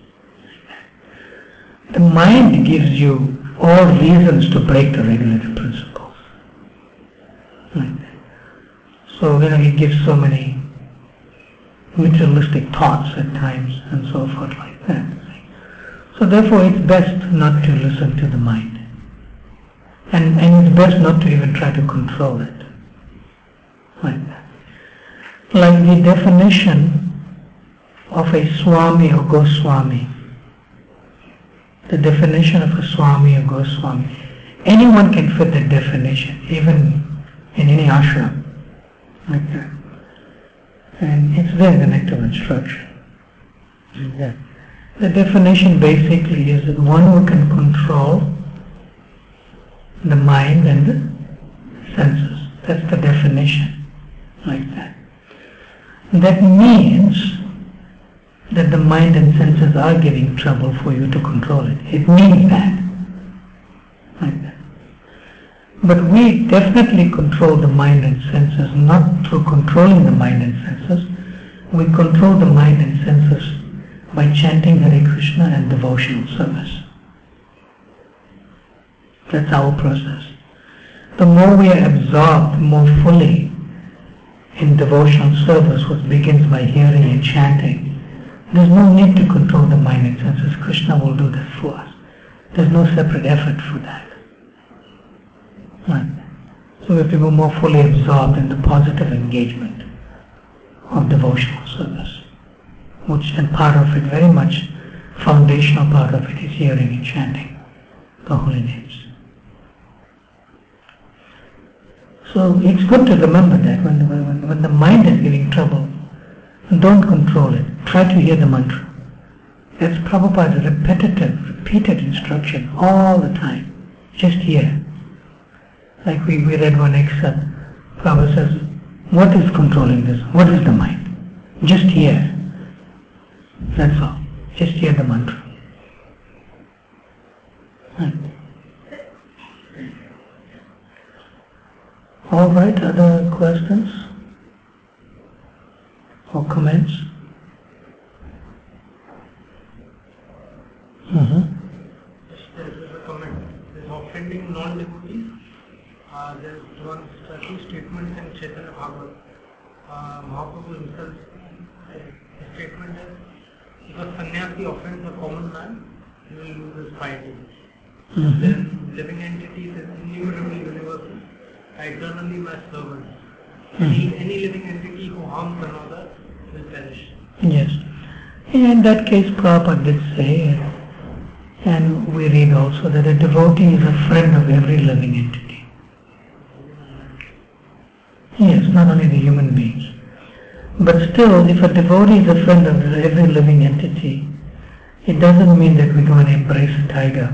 The mind gives you all reasons to break the regulative principles. Like that. So, you know, it gives so many materialistic thoughts at times and so forth like that. So therefore it's best not to listen to the mind. And, and it's best not to even try to control it. Like that. Like the definition of a Swami or Goswami. The definition of a Swami or Goswami. Anyone can fit that definition, even in any ashram. Like that. And it's there in the Nectar of Instruction. Like that. The definition basically is that one who can control the mind and the senses. That's the definition. Like that. That means that the mind and senses are giving trouble for you to control it. It means that. Like that. But we definitely control the mind and senses, not through controlling the mind and senses. We control the mind and senses by chanting Hare Krishna and devotional service. That's our process. The more we are absorbed more fully in devotional service, which begins by hearing and chanting, there's no need to control the mind and senses. Krishna will do that for us. There's no separate effort for that. Right. So we have to go more fully absorbed in the positive engagement of devotional service, which, and part of it, very much foundational part of it, is hearing and chanting the holy names. So it's good to remember that when, when, when the mind is giving trouble, don't control it. Try to hear the mantra. That's Prabhupada's repetitive, repeated instruction all the time. Just hear. Like we, we read one excerpt, Prabhupada says, what is controlling this? What is the mind? Just hear. That's all. Just hear the mantra. Right. All right, other questions or comments? Mm-hmm. There is a comment. There's offending non-devotees. Uh, there's one certain statement in Chaitanya Bhagavat. Uh, Mahaprabhu himself, the statement is, if a sannyasi offends a common man, he will lose his piety. Mm-hmm. Then living entities is innumerable universal, eternally my servants. Mm-hmm. Any, any living entity who harms another will perish. Yes. In that case, Prabhupada did say, and we read also, that a devotee is a friend of every living entity. Yes, not only the human beings. But still, if a devotee is a friend of every living entity, it doesn't mean that we go and embrace a tiger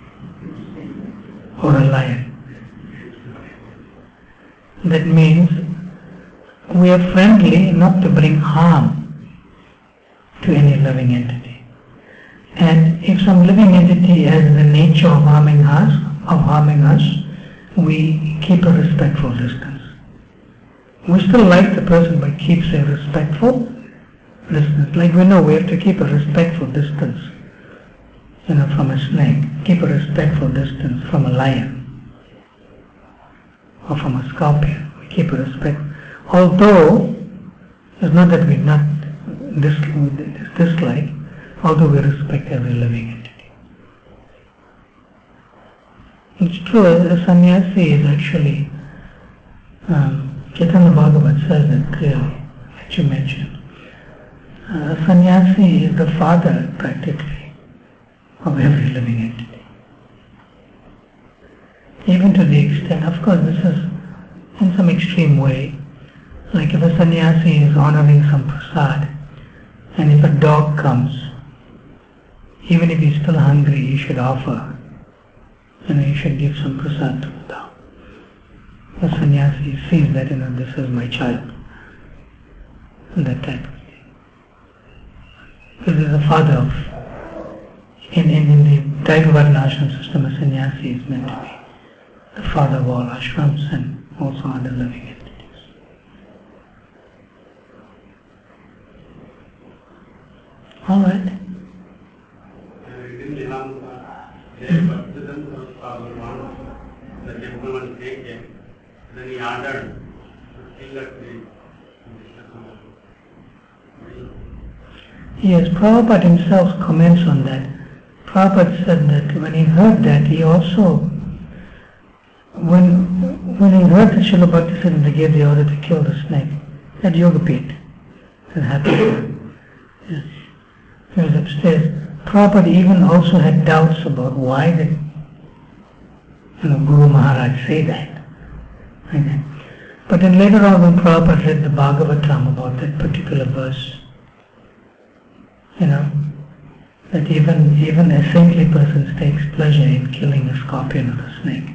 or a lion. That means we are friendly not to bring harm to any living entity. And if some living entity has the nature of harming us, of harming us, we keep a respectful distance. We still like the person but keeps a respectful distance. Like we know we have to keep a respectful distance, you know, from a snake. Keep a respectful distance from a lion or from a scorpion. We keep a respect. Although it's not that we not dis- dislike, although we respect every living entity. It's true, a sannyasi is actually um, Chaitanya Bhagavat says it clearly, that you mentioned. Uh, a sannyasi is the father, practically, of every living entity. Even to the extent, of course, this is in some extreme way, like if a sannyasi is honoring some prasad, and if a dog comes, even if he's still hungry, he should offer you know, you should give some prasad to the dam. The sannyasi sees that, you know, this is my child. And that type of thing. Because he's the father of, in, in, in the Daivavadana ashram system, a sannyasi is meant to be the father of all ashrams and also other living entities. All right. Within the Lanka, their baptism was for one, the gentleman taken, then he ordered to kill at the Yes, Prabhupada himself comments on that. Prabhupada said that when he heard that, he also, when when he heard that Srila Bhaktisiddhanta gave the order to kill the snake, at Yogapith, that happened. Yes. He was upstairs. Prabhupada even also had doubts about why did, you know, Guru Maharaj say that. Okay. But then later on when Prabhupada read the Bhagavatam about that particular verse, you know, that even even a saintly person takes pleasure in killing a scorpion or a snake.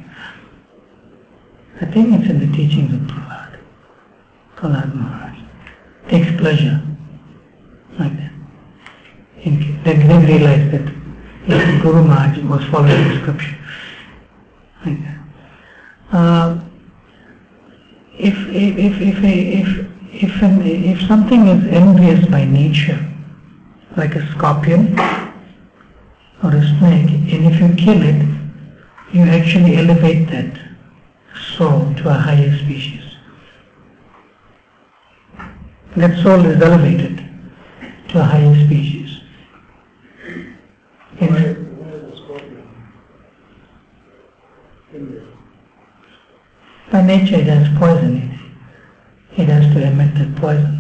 I think it's in the teachings of Prahlad. Prahlad Maharaj takes pleasure like that. In, then then realized that yes, Guru Maharaj was following the scripture. Like that. Uh, if if if if if if, an, if something is envious by nature, like a scorpion or a snake, and if you kill it, you actually elevate that soul to a higher species. That soul is elevated to a higher species. Why, why the scorpion? By nature it has poison in it. It has to emit that poison.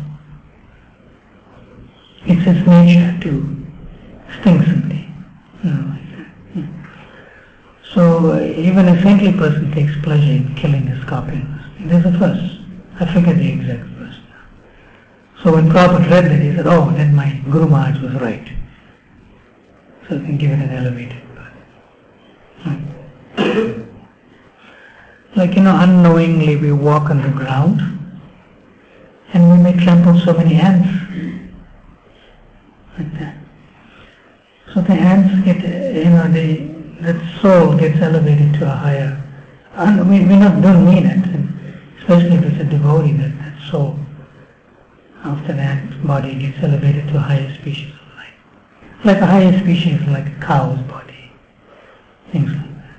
It's its nature to sting somebody. You know, like that. Yeah. So uh, even a saintly person takes pleasure in killing a scorpion. There's a verse. I forget the exact verse now. So when Prabhupada read that, he said, oh, then my Guru Maharaj was right. So we can give it an elevated birth. Right. Like, you know, unknowingly we walk on the ground and we may trample so many ants. Like that. So the ants get, you know, the that soul gets elevated to a higher, and we, we not, don't mean it, and especially if it's a devotee, that, that soul of the ant body gets elevated to a higher species of life. Like a higher species, like a cow's body, things like that.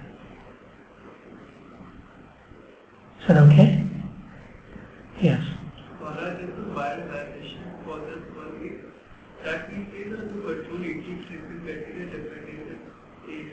Is that okay? Yes. Maharaj, this is biodigestion for this one week. That means either to control eating, sleeping, bacteria, depending on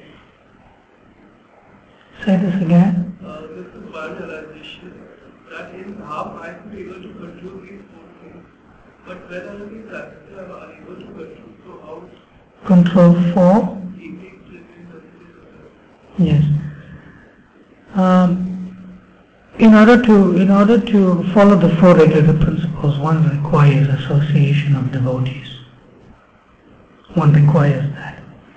Say this again. Uh, this is biodigestion. That in half I could be able to control these four things. But when I am in practice, I am unable to control. So how? Control for? Eating, sleeping, bacteria. Yes. Um, in order to in order to follow the four regular principles, one requires association of devotees. One requires that.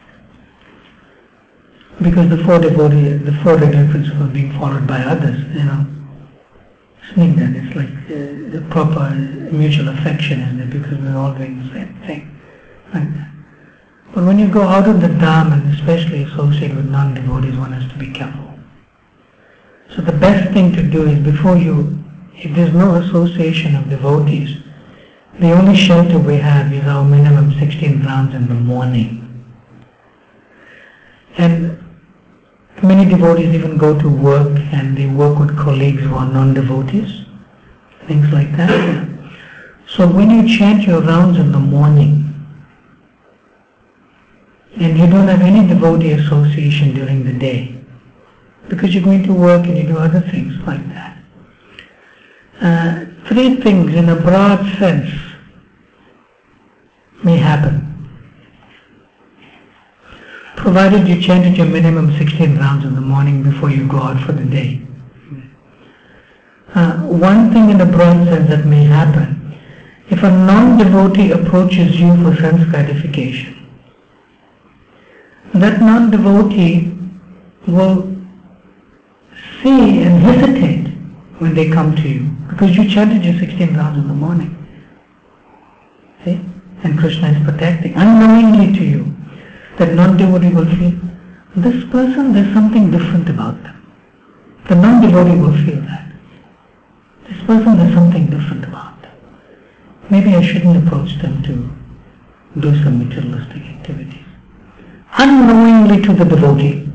Because the four devotee, the four regular principles being followed by others, you know, snigdha, it's like uh, the proper mutual affection is there because we're all doing the same thing. Like that. But when you go out of the dham and especially associate with non-devotees, one has to be careful. So the best thing to do is before you, if there's no association of devotees, the only shelter we have is our minimum sixteen rounds in the morning. And many devotees even go to work and they work with colleagues who are non-devotees, things like that. So when you chant your rounds in the morning, and you don't have any devotee association during the day, because you're going to work and you do other things like that. Uh, three things in a broad sense may happen, provided you chanted your minimum sixteen rounds in the morning before you go out for the day. Uh, one thing in a broad sense that may happen, if a non-devotee approaches you for sense gratification, that non-devotee will see and hesitate when they come to you, because you chanted your sixteen rounds in the morning. See? And Krishna is protecting unknowingly to you. That non-devotee will feel, this person, there's something different about them. The non-devotee will feel that. This person, there's something different about them. Maybe I shouldn't approach them to do some materialistic activities. Unknowingly to the devotee.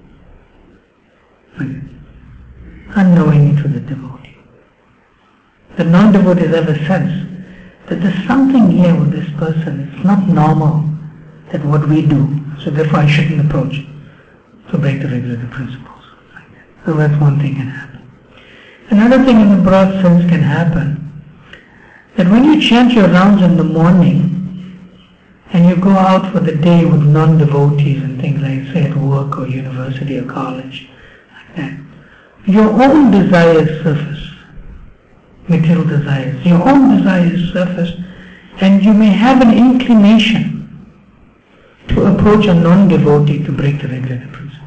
Unknowingly to the devotee. The non-devotees have a sense that there's something here with this person. It's not normal that what we do. So therefore I shouldn't approach to break the regulative principles. So that's one thing can happen. Another thing in the broad sense can happen, that when you chant your rounds in the morning and you go out for the day with non-devotees and things like, say, at work or university or college, like that, your own desires surface, material desires, your own desires surface, and you may have an inclination to approach a non-devotee to break the regulative principle.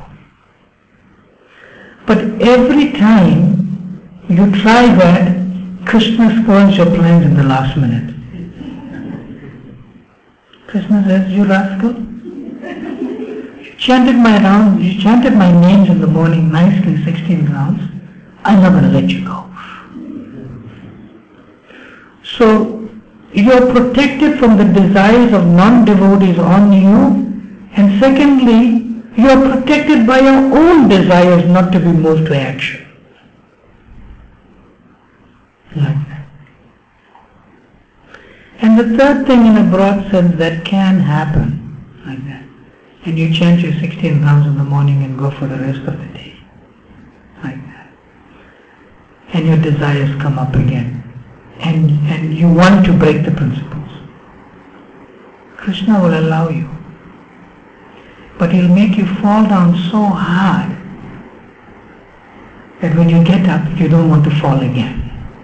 But every time you try that, Krishna spoils your plans in the last minute. Krishna says, you rascal, you chanted my rounds, you chanted my names in the morning nicely, sixteen rounds, I'm not going to let you go. So, you are protected from the desires of non-devotees on you, and secondly, you are protected by your own desires not to be moved to action. Like that. And the third thing in a broad sense that can happen, like that, and you chant your sixteen rounds in the morning and go for the rest of the day, like that, and your desires come up again, and, and you want to break the principles. Krishna will allow you. But he'll make you fall down so hard that when you get up, you don't want to fall again.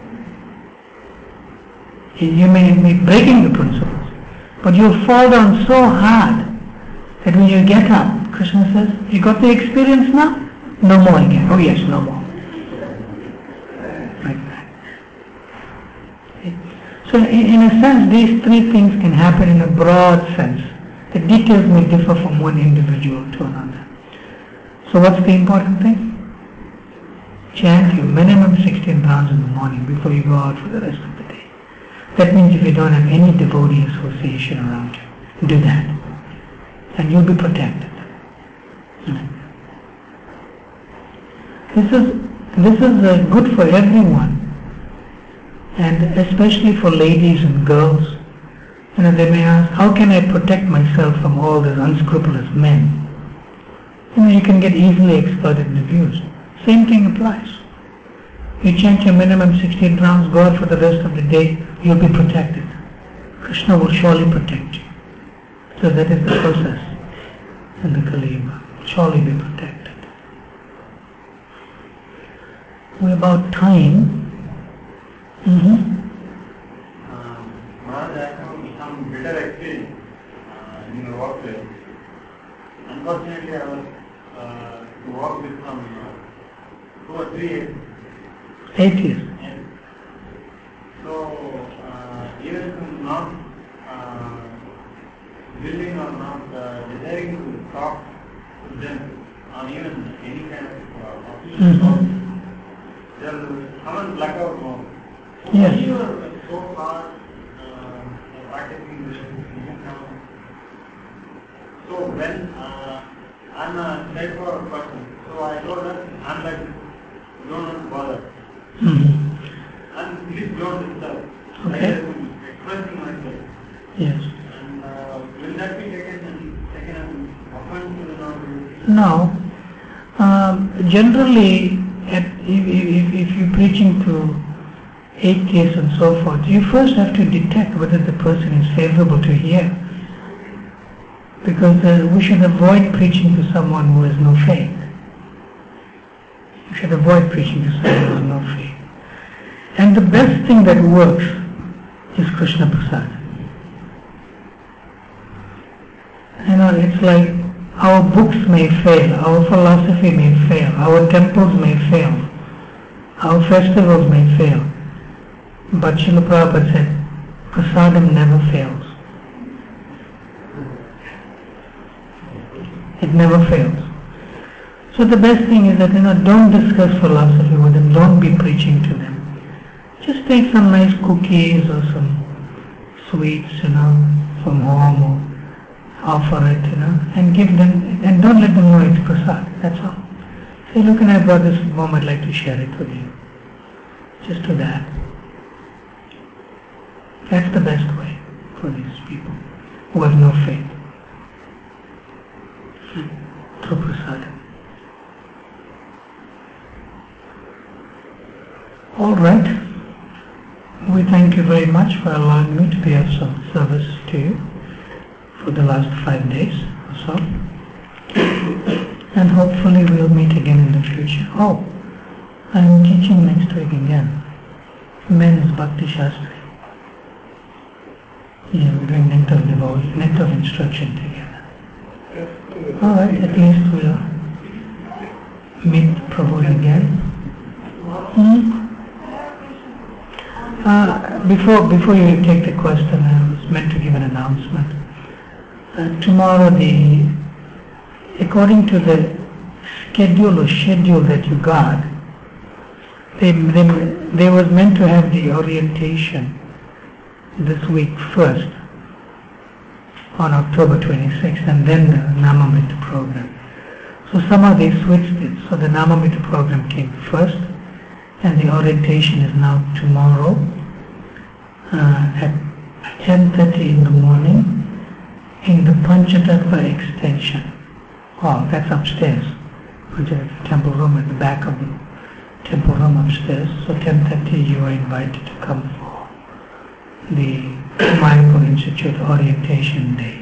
You may be breaking the principles, but you'll fall down so hard that when you get up, Krishna says, you got the experience now? No more again. Oh yes, no more. Like that. So in a sense, these three things can happen in a broad sense. The details may differ from one individual to another. So what's the important thing? Chant your minimum sixteen rounds in the morning before you go out for the rest of the day. That means if you don't have any devotee association around you, do that. And you'll be protected. This is, this is uh, good for everyone. And especially for ladies and girls. You know, they may ask, how can I protect myself from all these unscrupulous men? You know, you can get easily exploited and abused. Same thing applies. You chant your minimum sixteen rounds, go out for the rest of the day, you'll be protected. Krishna will surely protect you. So that is the process in the Kali Yuga. Surely be protected. We're about time. Mm-hmm. Maharaj, I have some bitter experience uh, in the workplace. Unfortunately, I was uh, to work with some uh, two or three atheists. Atheists. Yes. So, uh, even not uh, willing or not uh, desiring to talk to them on even any kind of uh, official Mm-hmm. talk, they'll come and black out mode. Yes. You are so hard uh, practicing this. So when uh, I'm a straightforward person, so I told her, I'm like this, don't bother. Mm-hmm. And please don't disturb. Okay. I am expressing myself. Yes. And uh, will that be taken, taken as an offense to the non-believers? No. Um, generally, at, if, if, if you're preaching to atheists and so forth, you first have to detect whether the person is favorable to hear. Because uh, we should avoid preaching to someone who has no faith. You should avoid preaching to someone who has no faith. And the best thing that works is Krishna Prasad. You know, it's like our books may fail, our philosophy may fail, our temples may fail, our festivals may fail, but Srila Prabhupada said, prasadam never fails. It never fails. So the best thing is that, you know, don't discuss philosophy with them, don't be preaching to them. Just take some nice cookies or some sweets, you know, from home, or offer it, you know, and give them, and don't let them know it's prasad, that's all. Say, look, and I brought this home, I'd like to share it with you. Just do that. That's the best way for these people who have no faith. Through prasad. All right. We thank you very much for allowing me to be of some service to you for the last five days or so. And hopefully we'll meet again in the future. Oh, I'm teaching next week again. Men's Bhakti Shastri. Yeah, we're doing nectar of devotion, nectar of instruction together. Alright, at least we'll meet Prabhu again. Hmm? Uh, before before you take the question, I was meant to give an announcement. Uh, tomorrow, the according to the schedule or schedule that you got, they, they, they was meant to have the orientation this week first, on October twenty-sixth, and then the Namamrita program. So somehow they switched it, so the Namamrita program came first, and the orientation is now tomorrow uh, at ten thirty in the morning in the Panchatattva extension hall. That's upstairs. Panchatattva temple room at the back of the temple room upstairs. So ten thirty you are invited to come for the Mayapur Institute Orientation Day.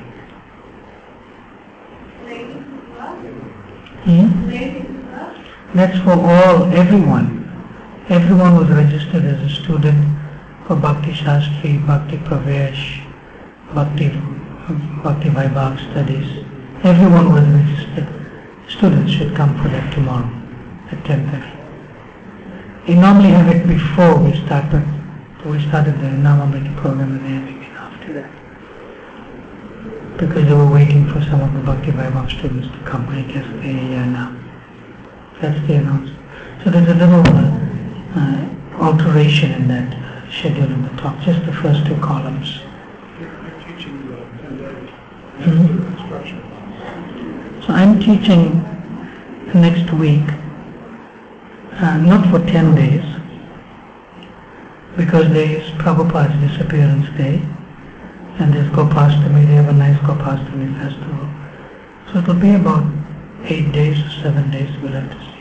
Ladies as well? Hmm? Ladies as well? That's for all, everyone. Everyone was registered as a student for Bhakti Shastri, Bhakti Pravesh, Bhakti, Bhakti Vaibhav studies. Everyone was registered. Students should come for that tomorrow at ten thirty. We normally have it before we start, but we started the Namamrita program and they're having it after that. Because they were waiting for some of the Bhakti Vaibhav students to come. I guess they are here now. That's the announcement. So there's a little uh, uh, alteration in that uh, schedule in the top, just the first two columns. I'm teaching the Mhm. instruction. So I'm teaching next week, uh, not for ten days, because there is Prabhupada's disappearance day, and there's Gopastami, they have a nice Gopastami festival. So it will be about eight days or seven days, we'll have to see.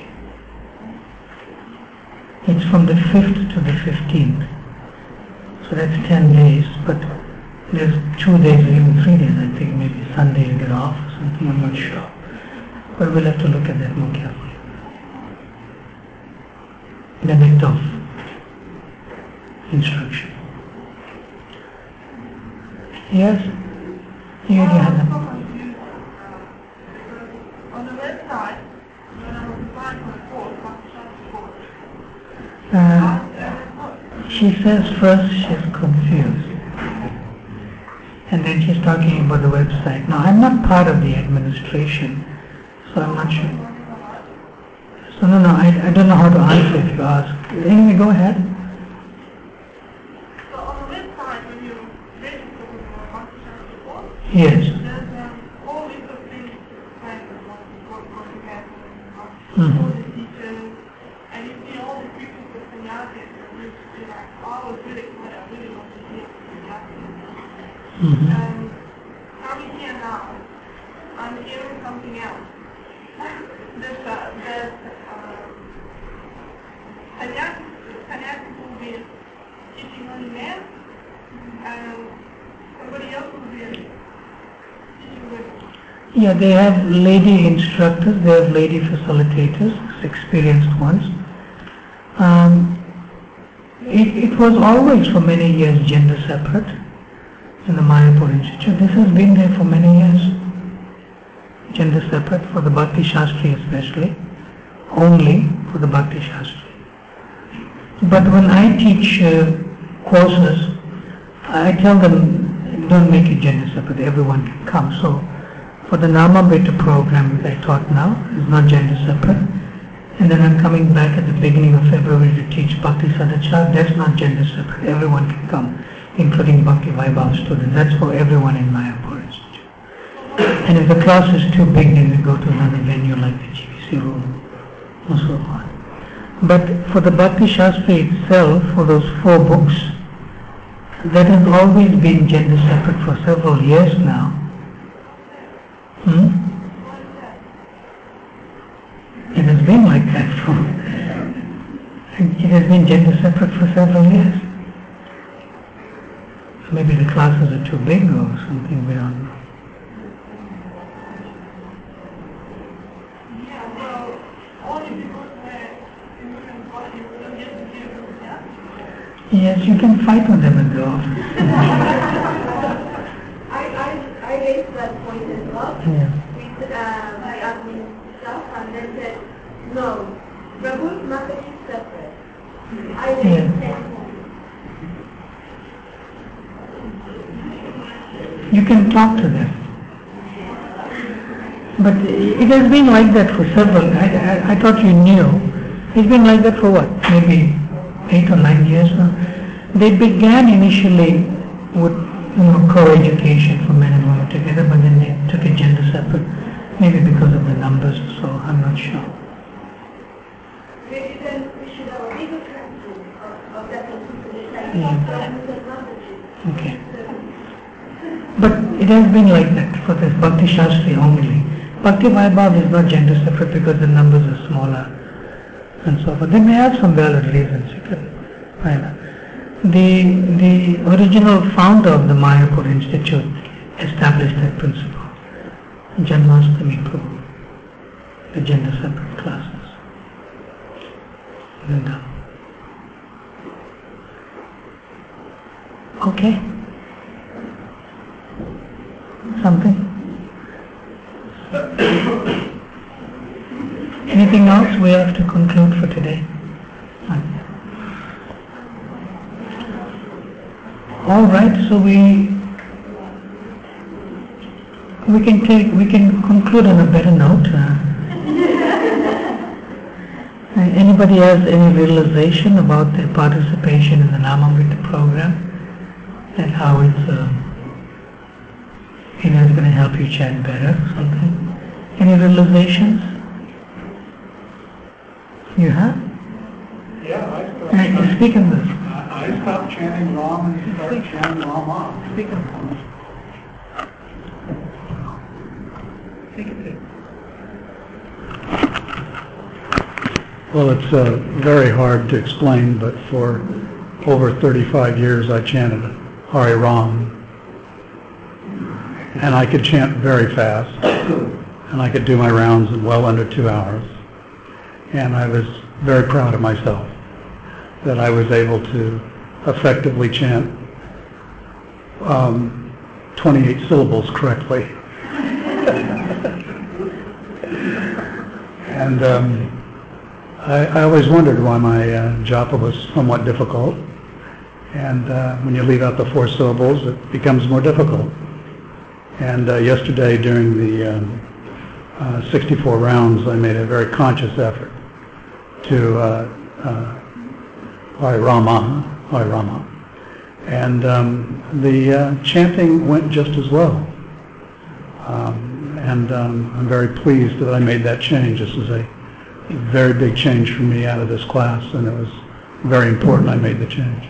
It's from the fifth to the fifteenth. So that's ten days, but there's two days or even three days, I think, maybe Sunday you get off or something, I'm not sure. But we'll have to look at that more carefully. The next of instruction. Yes? You already had I'm that. so confused, uh, because on the website, when I was applying for the course, Bhakti Shastri course, Uh, I uh, she says first she's confused. And then she's talking about the website. Now, I'm not part of the administration, so I'm not sure. So no, no, I, I don't know how to answer if you ask. Anyway, go ahead. So on the website, when you register for the Bhakti Shastri course, Yes. there's um, all list of things like what what's going to happen, Mhm. all the teachers, and you see all the people for sannyasis, and you feel like, oh, I was really excited, I really want to hear sannyasis. Mhm. Um, coming here now, I'm hearing something else. There's uh, there's um, sannyasis, sannyasis will be teaching only men, and somebody else will be teaching women. Yeah, they have lady instructors, they have lady facilitators, experienced ones. Um, it, it was always for many years gender separate in the Mayapur Institute. This has been there for many years. gender separate for the Bhakti Shastri especially, only for the Bhakti Shastri. But when I teach uh, courses, I tell them, don't make it gender separate, everyone can come. So for the Namamrita program that I taught now, is not gender separate. And then I'm coming back at the beginning of February to teach Bhakti Sadachar, that's not gender separate, everyone can come, including Bhakti Vaibhav students. That's for everyone in Mayapur Institute. And if the class is too big, then we go to another venue like the G V C room or so on. But for the Bhakti Shastri itself, for those four books, that has always been gender separate for several years now. Hmm? It has been like that for, it has been gender separate for several years. Maybe the classes are too big or something, we don't know. Yeah, well, only because we're different bodies, we don't get to hear them, yeah? Yes, you can fight with them in the office. I, I, I raised that point as well. Yeah. With uh, the admin staff, and they said, no, Prabhu's message is separate. I raised Yeah. that point. You can talk to them. But it has been like that for several, I, I, I thought you knew. It's been like that for what, maybe eight or nine years now. They began initially with, you know, co-education for men and women together, but then they took it gender separate, maybe because of the numbers, so I'm not sure. Maybe then we should have a bigger council of, of that particular type Yeah. of methodology. Okay. But it has been like that for this Bhakti Shastri only. Bhakti Vaibhav is not gender separate because the numbers are smaller and so forth. They may have some valid reasons, you can find out. The, the original founder of the Mayapur Institute established that principle. Janmashtami Prabhu, the gender separate classes. And, uh, okay. Something? Anything else we have to conclude for today? All right, so we we can take we can conclude on a better note. Uh, anybody has any realization about their participation in the Namamrita program and how it's uh, you know, it's going to help you chant better, something? Any realizations? You have? Yeah, I stopped, Hey, chanting, speak in this. I I stopped chanting Ram and started chanting Rama. Speak in this. Take it. Well, it's uh, very hard to explain, but for over thirty-five years I chanted Hare Ram. And I could chant very fast, and I could do my rounds in well under two hours. And I was very proud of myself that I was able to effectively chant um, twenty-eight syllables correctly. And um, I, I always wondered why my uh, japa was somewhat difficult. And uh, when you leave out the four syllables, it becomes more difficult. And uh, yesterday during the um, uh, sixty-four rounds, I made a very conscious effort to uh, uh, Hare Rama, Hare Rama. And um, the uh, chanting went just as well. Um, and um, I'm very pleased that I made that change. This is a very big change for me out of this class, and it was very important I made the change.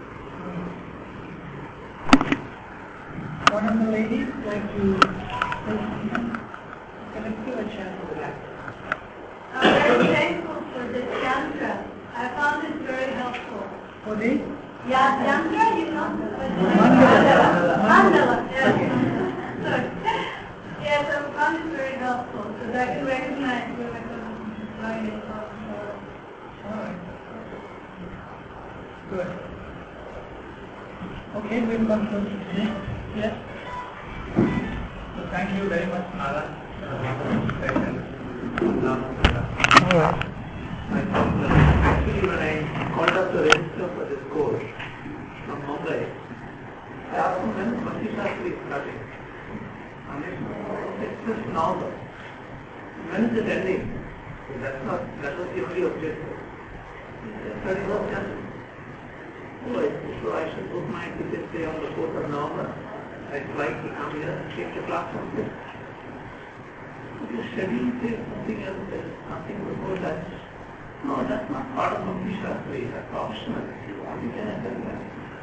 One of the ladies like to say something? Okay, let's do a chant for that. I'm very thankful for this yantra. I found it very helpful. For the? Yeah, yantra, you know? Mandala. Mandala, yes. Sorry. Yes, I found it very helpful because I can recognize where I can write it or All right. Good. Okay, we'll conclude today. Yes. So thank you very much, Nara. All right. I thought that actually when I called up to register for this course from Mumbai, I asked him when Bhakti Shastri is starting. And they said, it's just November. When is it ending? So that's not, that was the only objective. He said, thirty-first January. So I, so I should book my ticket say on the fourth of November. I fly to come here and take the class from here. Your schedule says something else, there is nothing before that. No, that's not part of Bhakti Shastri, that's optional. You can attend that.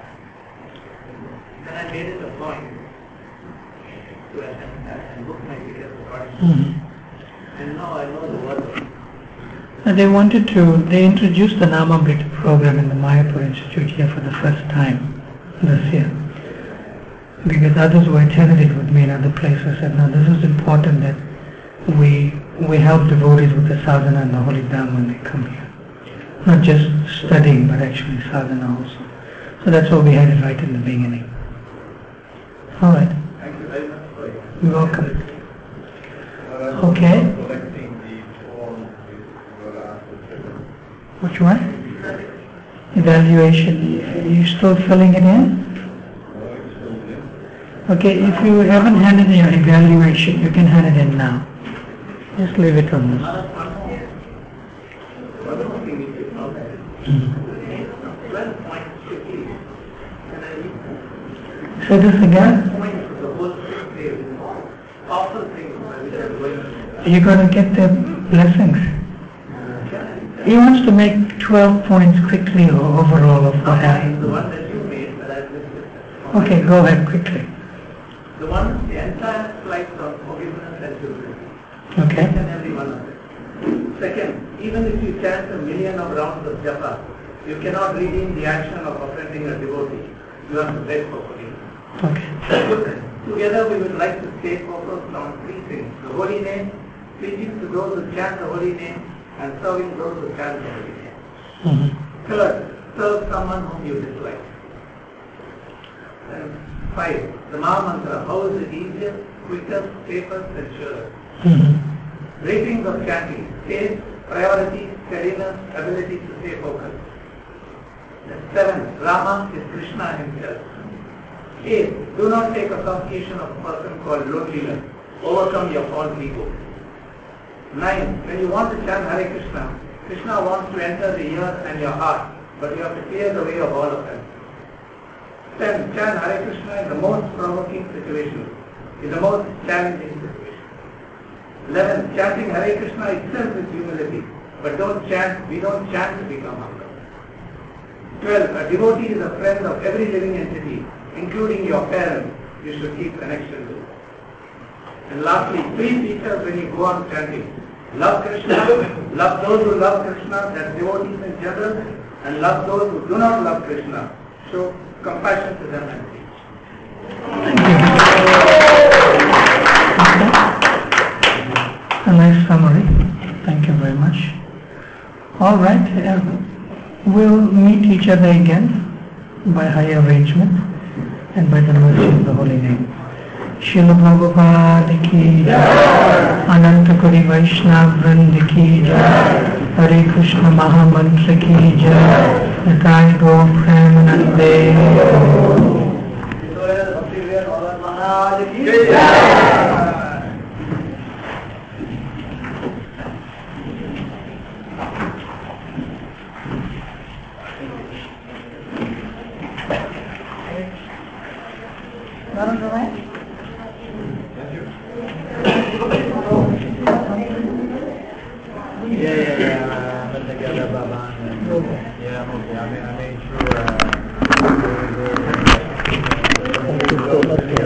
Then I made it a point to attend that and book my ticket accordingly. Mm-hmm. And now I know the word. And they wanted to, they introduced the Namamrita program in the Mayapur Institute here for the first time this year. Because others who attended it with me in other places said, no, this is important that we we help devotees with the sadhana and the holy dham when they come here. Not just studying, but actually sadhana also. So that's why we had it right in the beginning. All right. Thank you very much for your You're welcome. Okay. collecting the form you were asked to fill in. Which one? Evaluation. Are you still filling it in? No, it's filled in. Okay, if you haven't handed in your evaluation, you can hand it in now. Just leave it on this. One more thing is to know that twelve point fifty. Can I read? Say this again. Points of the whole six days. Awful things which are going on. You're going to get the blessings. He wants to make twelve points quickly or overall of what The happened. one that you made, but I missed it. Okay, go ahead quickly. The one, the entire slides on forgiveness and humility. Okay. Each and every one of them. Second, even if you chant a million of rounds of japa, you cannot redeem the action of offending a devotee. You have to beg for forgiveness. Okay. Together we would like to stay focused on three things. The holy name, preaching to those who chant the holy name, and serving those who chant the holy name. Mm-hmm. Third, serve someone whom you dislike. And five, the Maha Mantra. How is it easier, quicker, safer, and surer? Mm-hmm. Ratings of chanting. Pace, priority, steadiness, ability to stay focused. And seven, Rama is Krishna himself. Eight, do not take association of a person called loneliness. Overcome your false ego. Nine, when you want to chant Hare Krishna, Krishna wants to enter the ear and your heart, but you have to clear the way of all of them. Ten, chant Hare Krishna in the most provoking situation, in the most challenging situation. Eleven, chanting Hare Krishna itself is humility, but don't chant, we don't chant to become humble. Twelve, a devotee is a friend of every living entity, including your parents, you should keep connection with. And lastly, three features when you go on chanting. Love Krishna, love those who love Krishna, that's devotees in general, and love those who do not love Krishna. Show compassion to them and teach. Thank you. Okay. A nice summary. Thank you very much. All right. Uh, we'll meet each other again by high arrangement and by the mercy of the holy name. Srila Prabhupada ki jai, Ananta Kori Vaishnava Vrind ki jai, Hare Krishna Maha Mantra ki jai, Nitai Gaur Premanande. Yeah, yeah, yeah. I'm together, Baba. Yeah, I'm okay. I made, I made sure.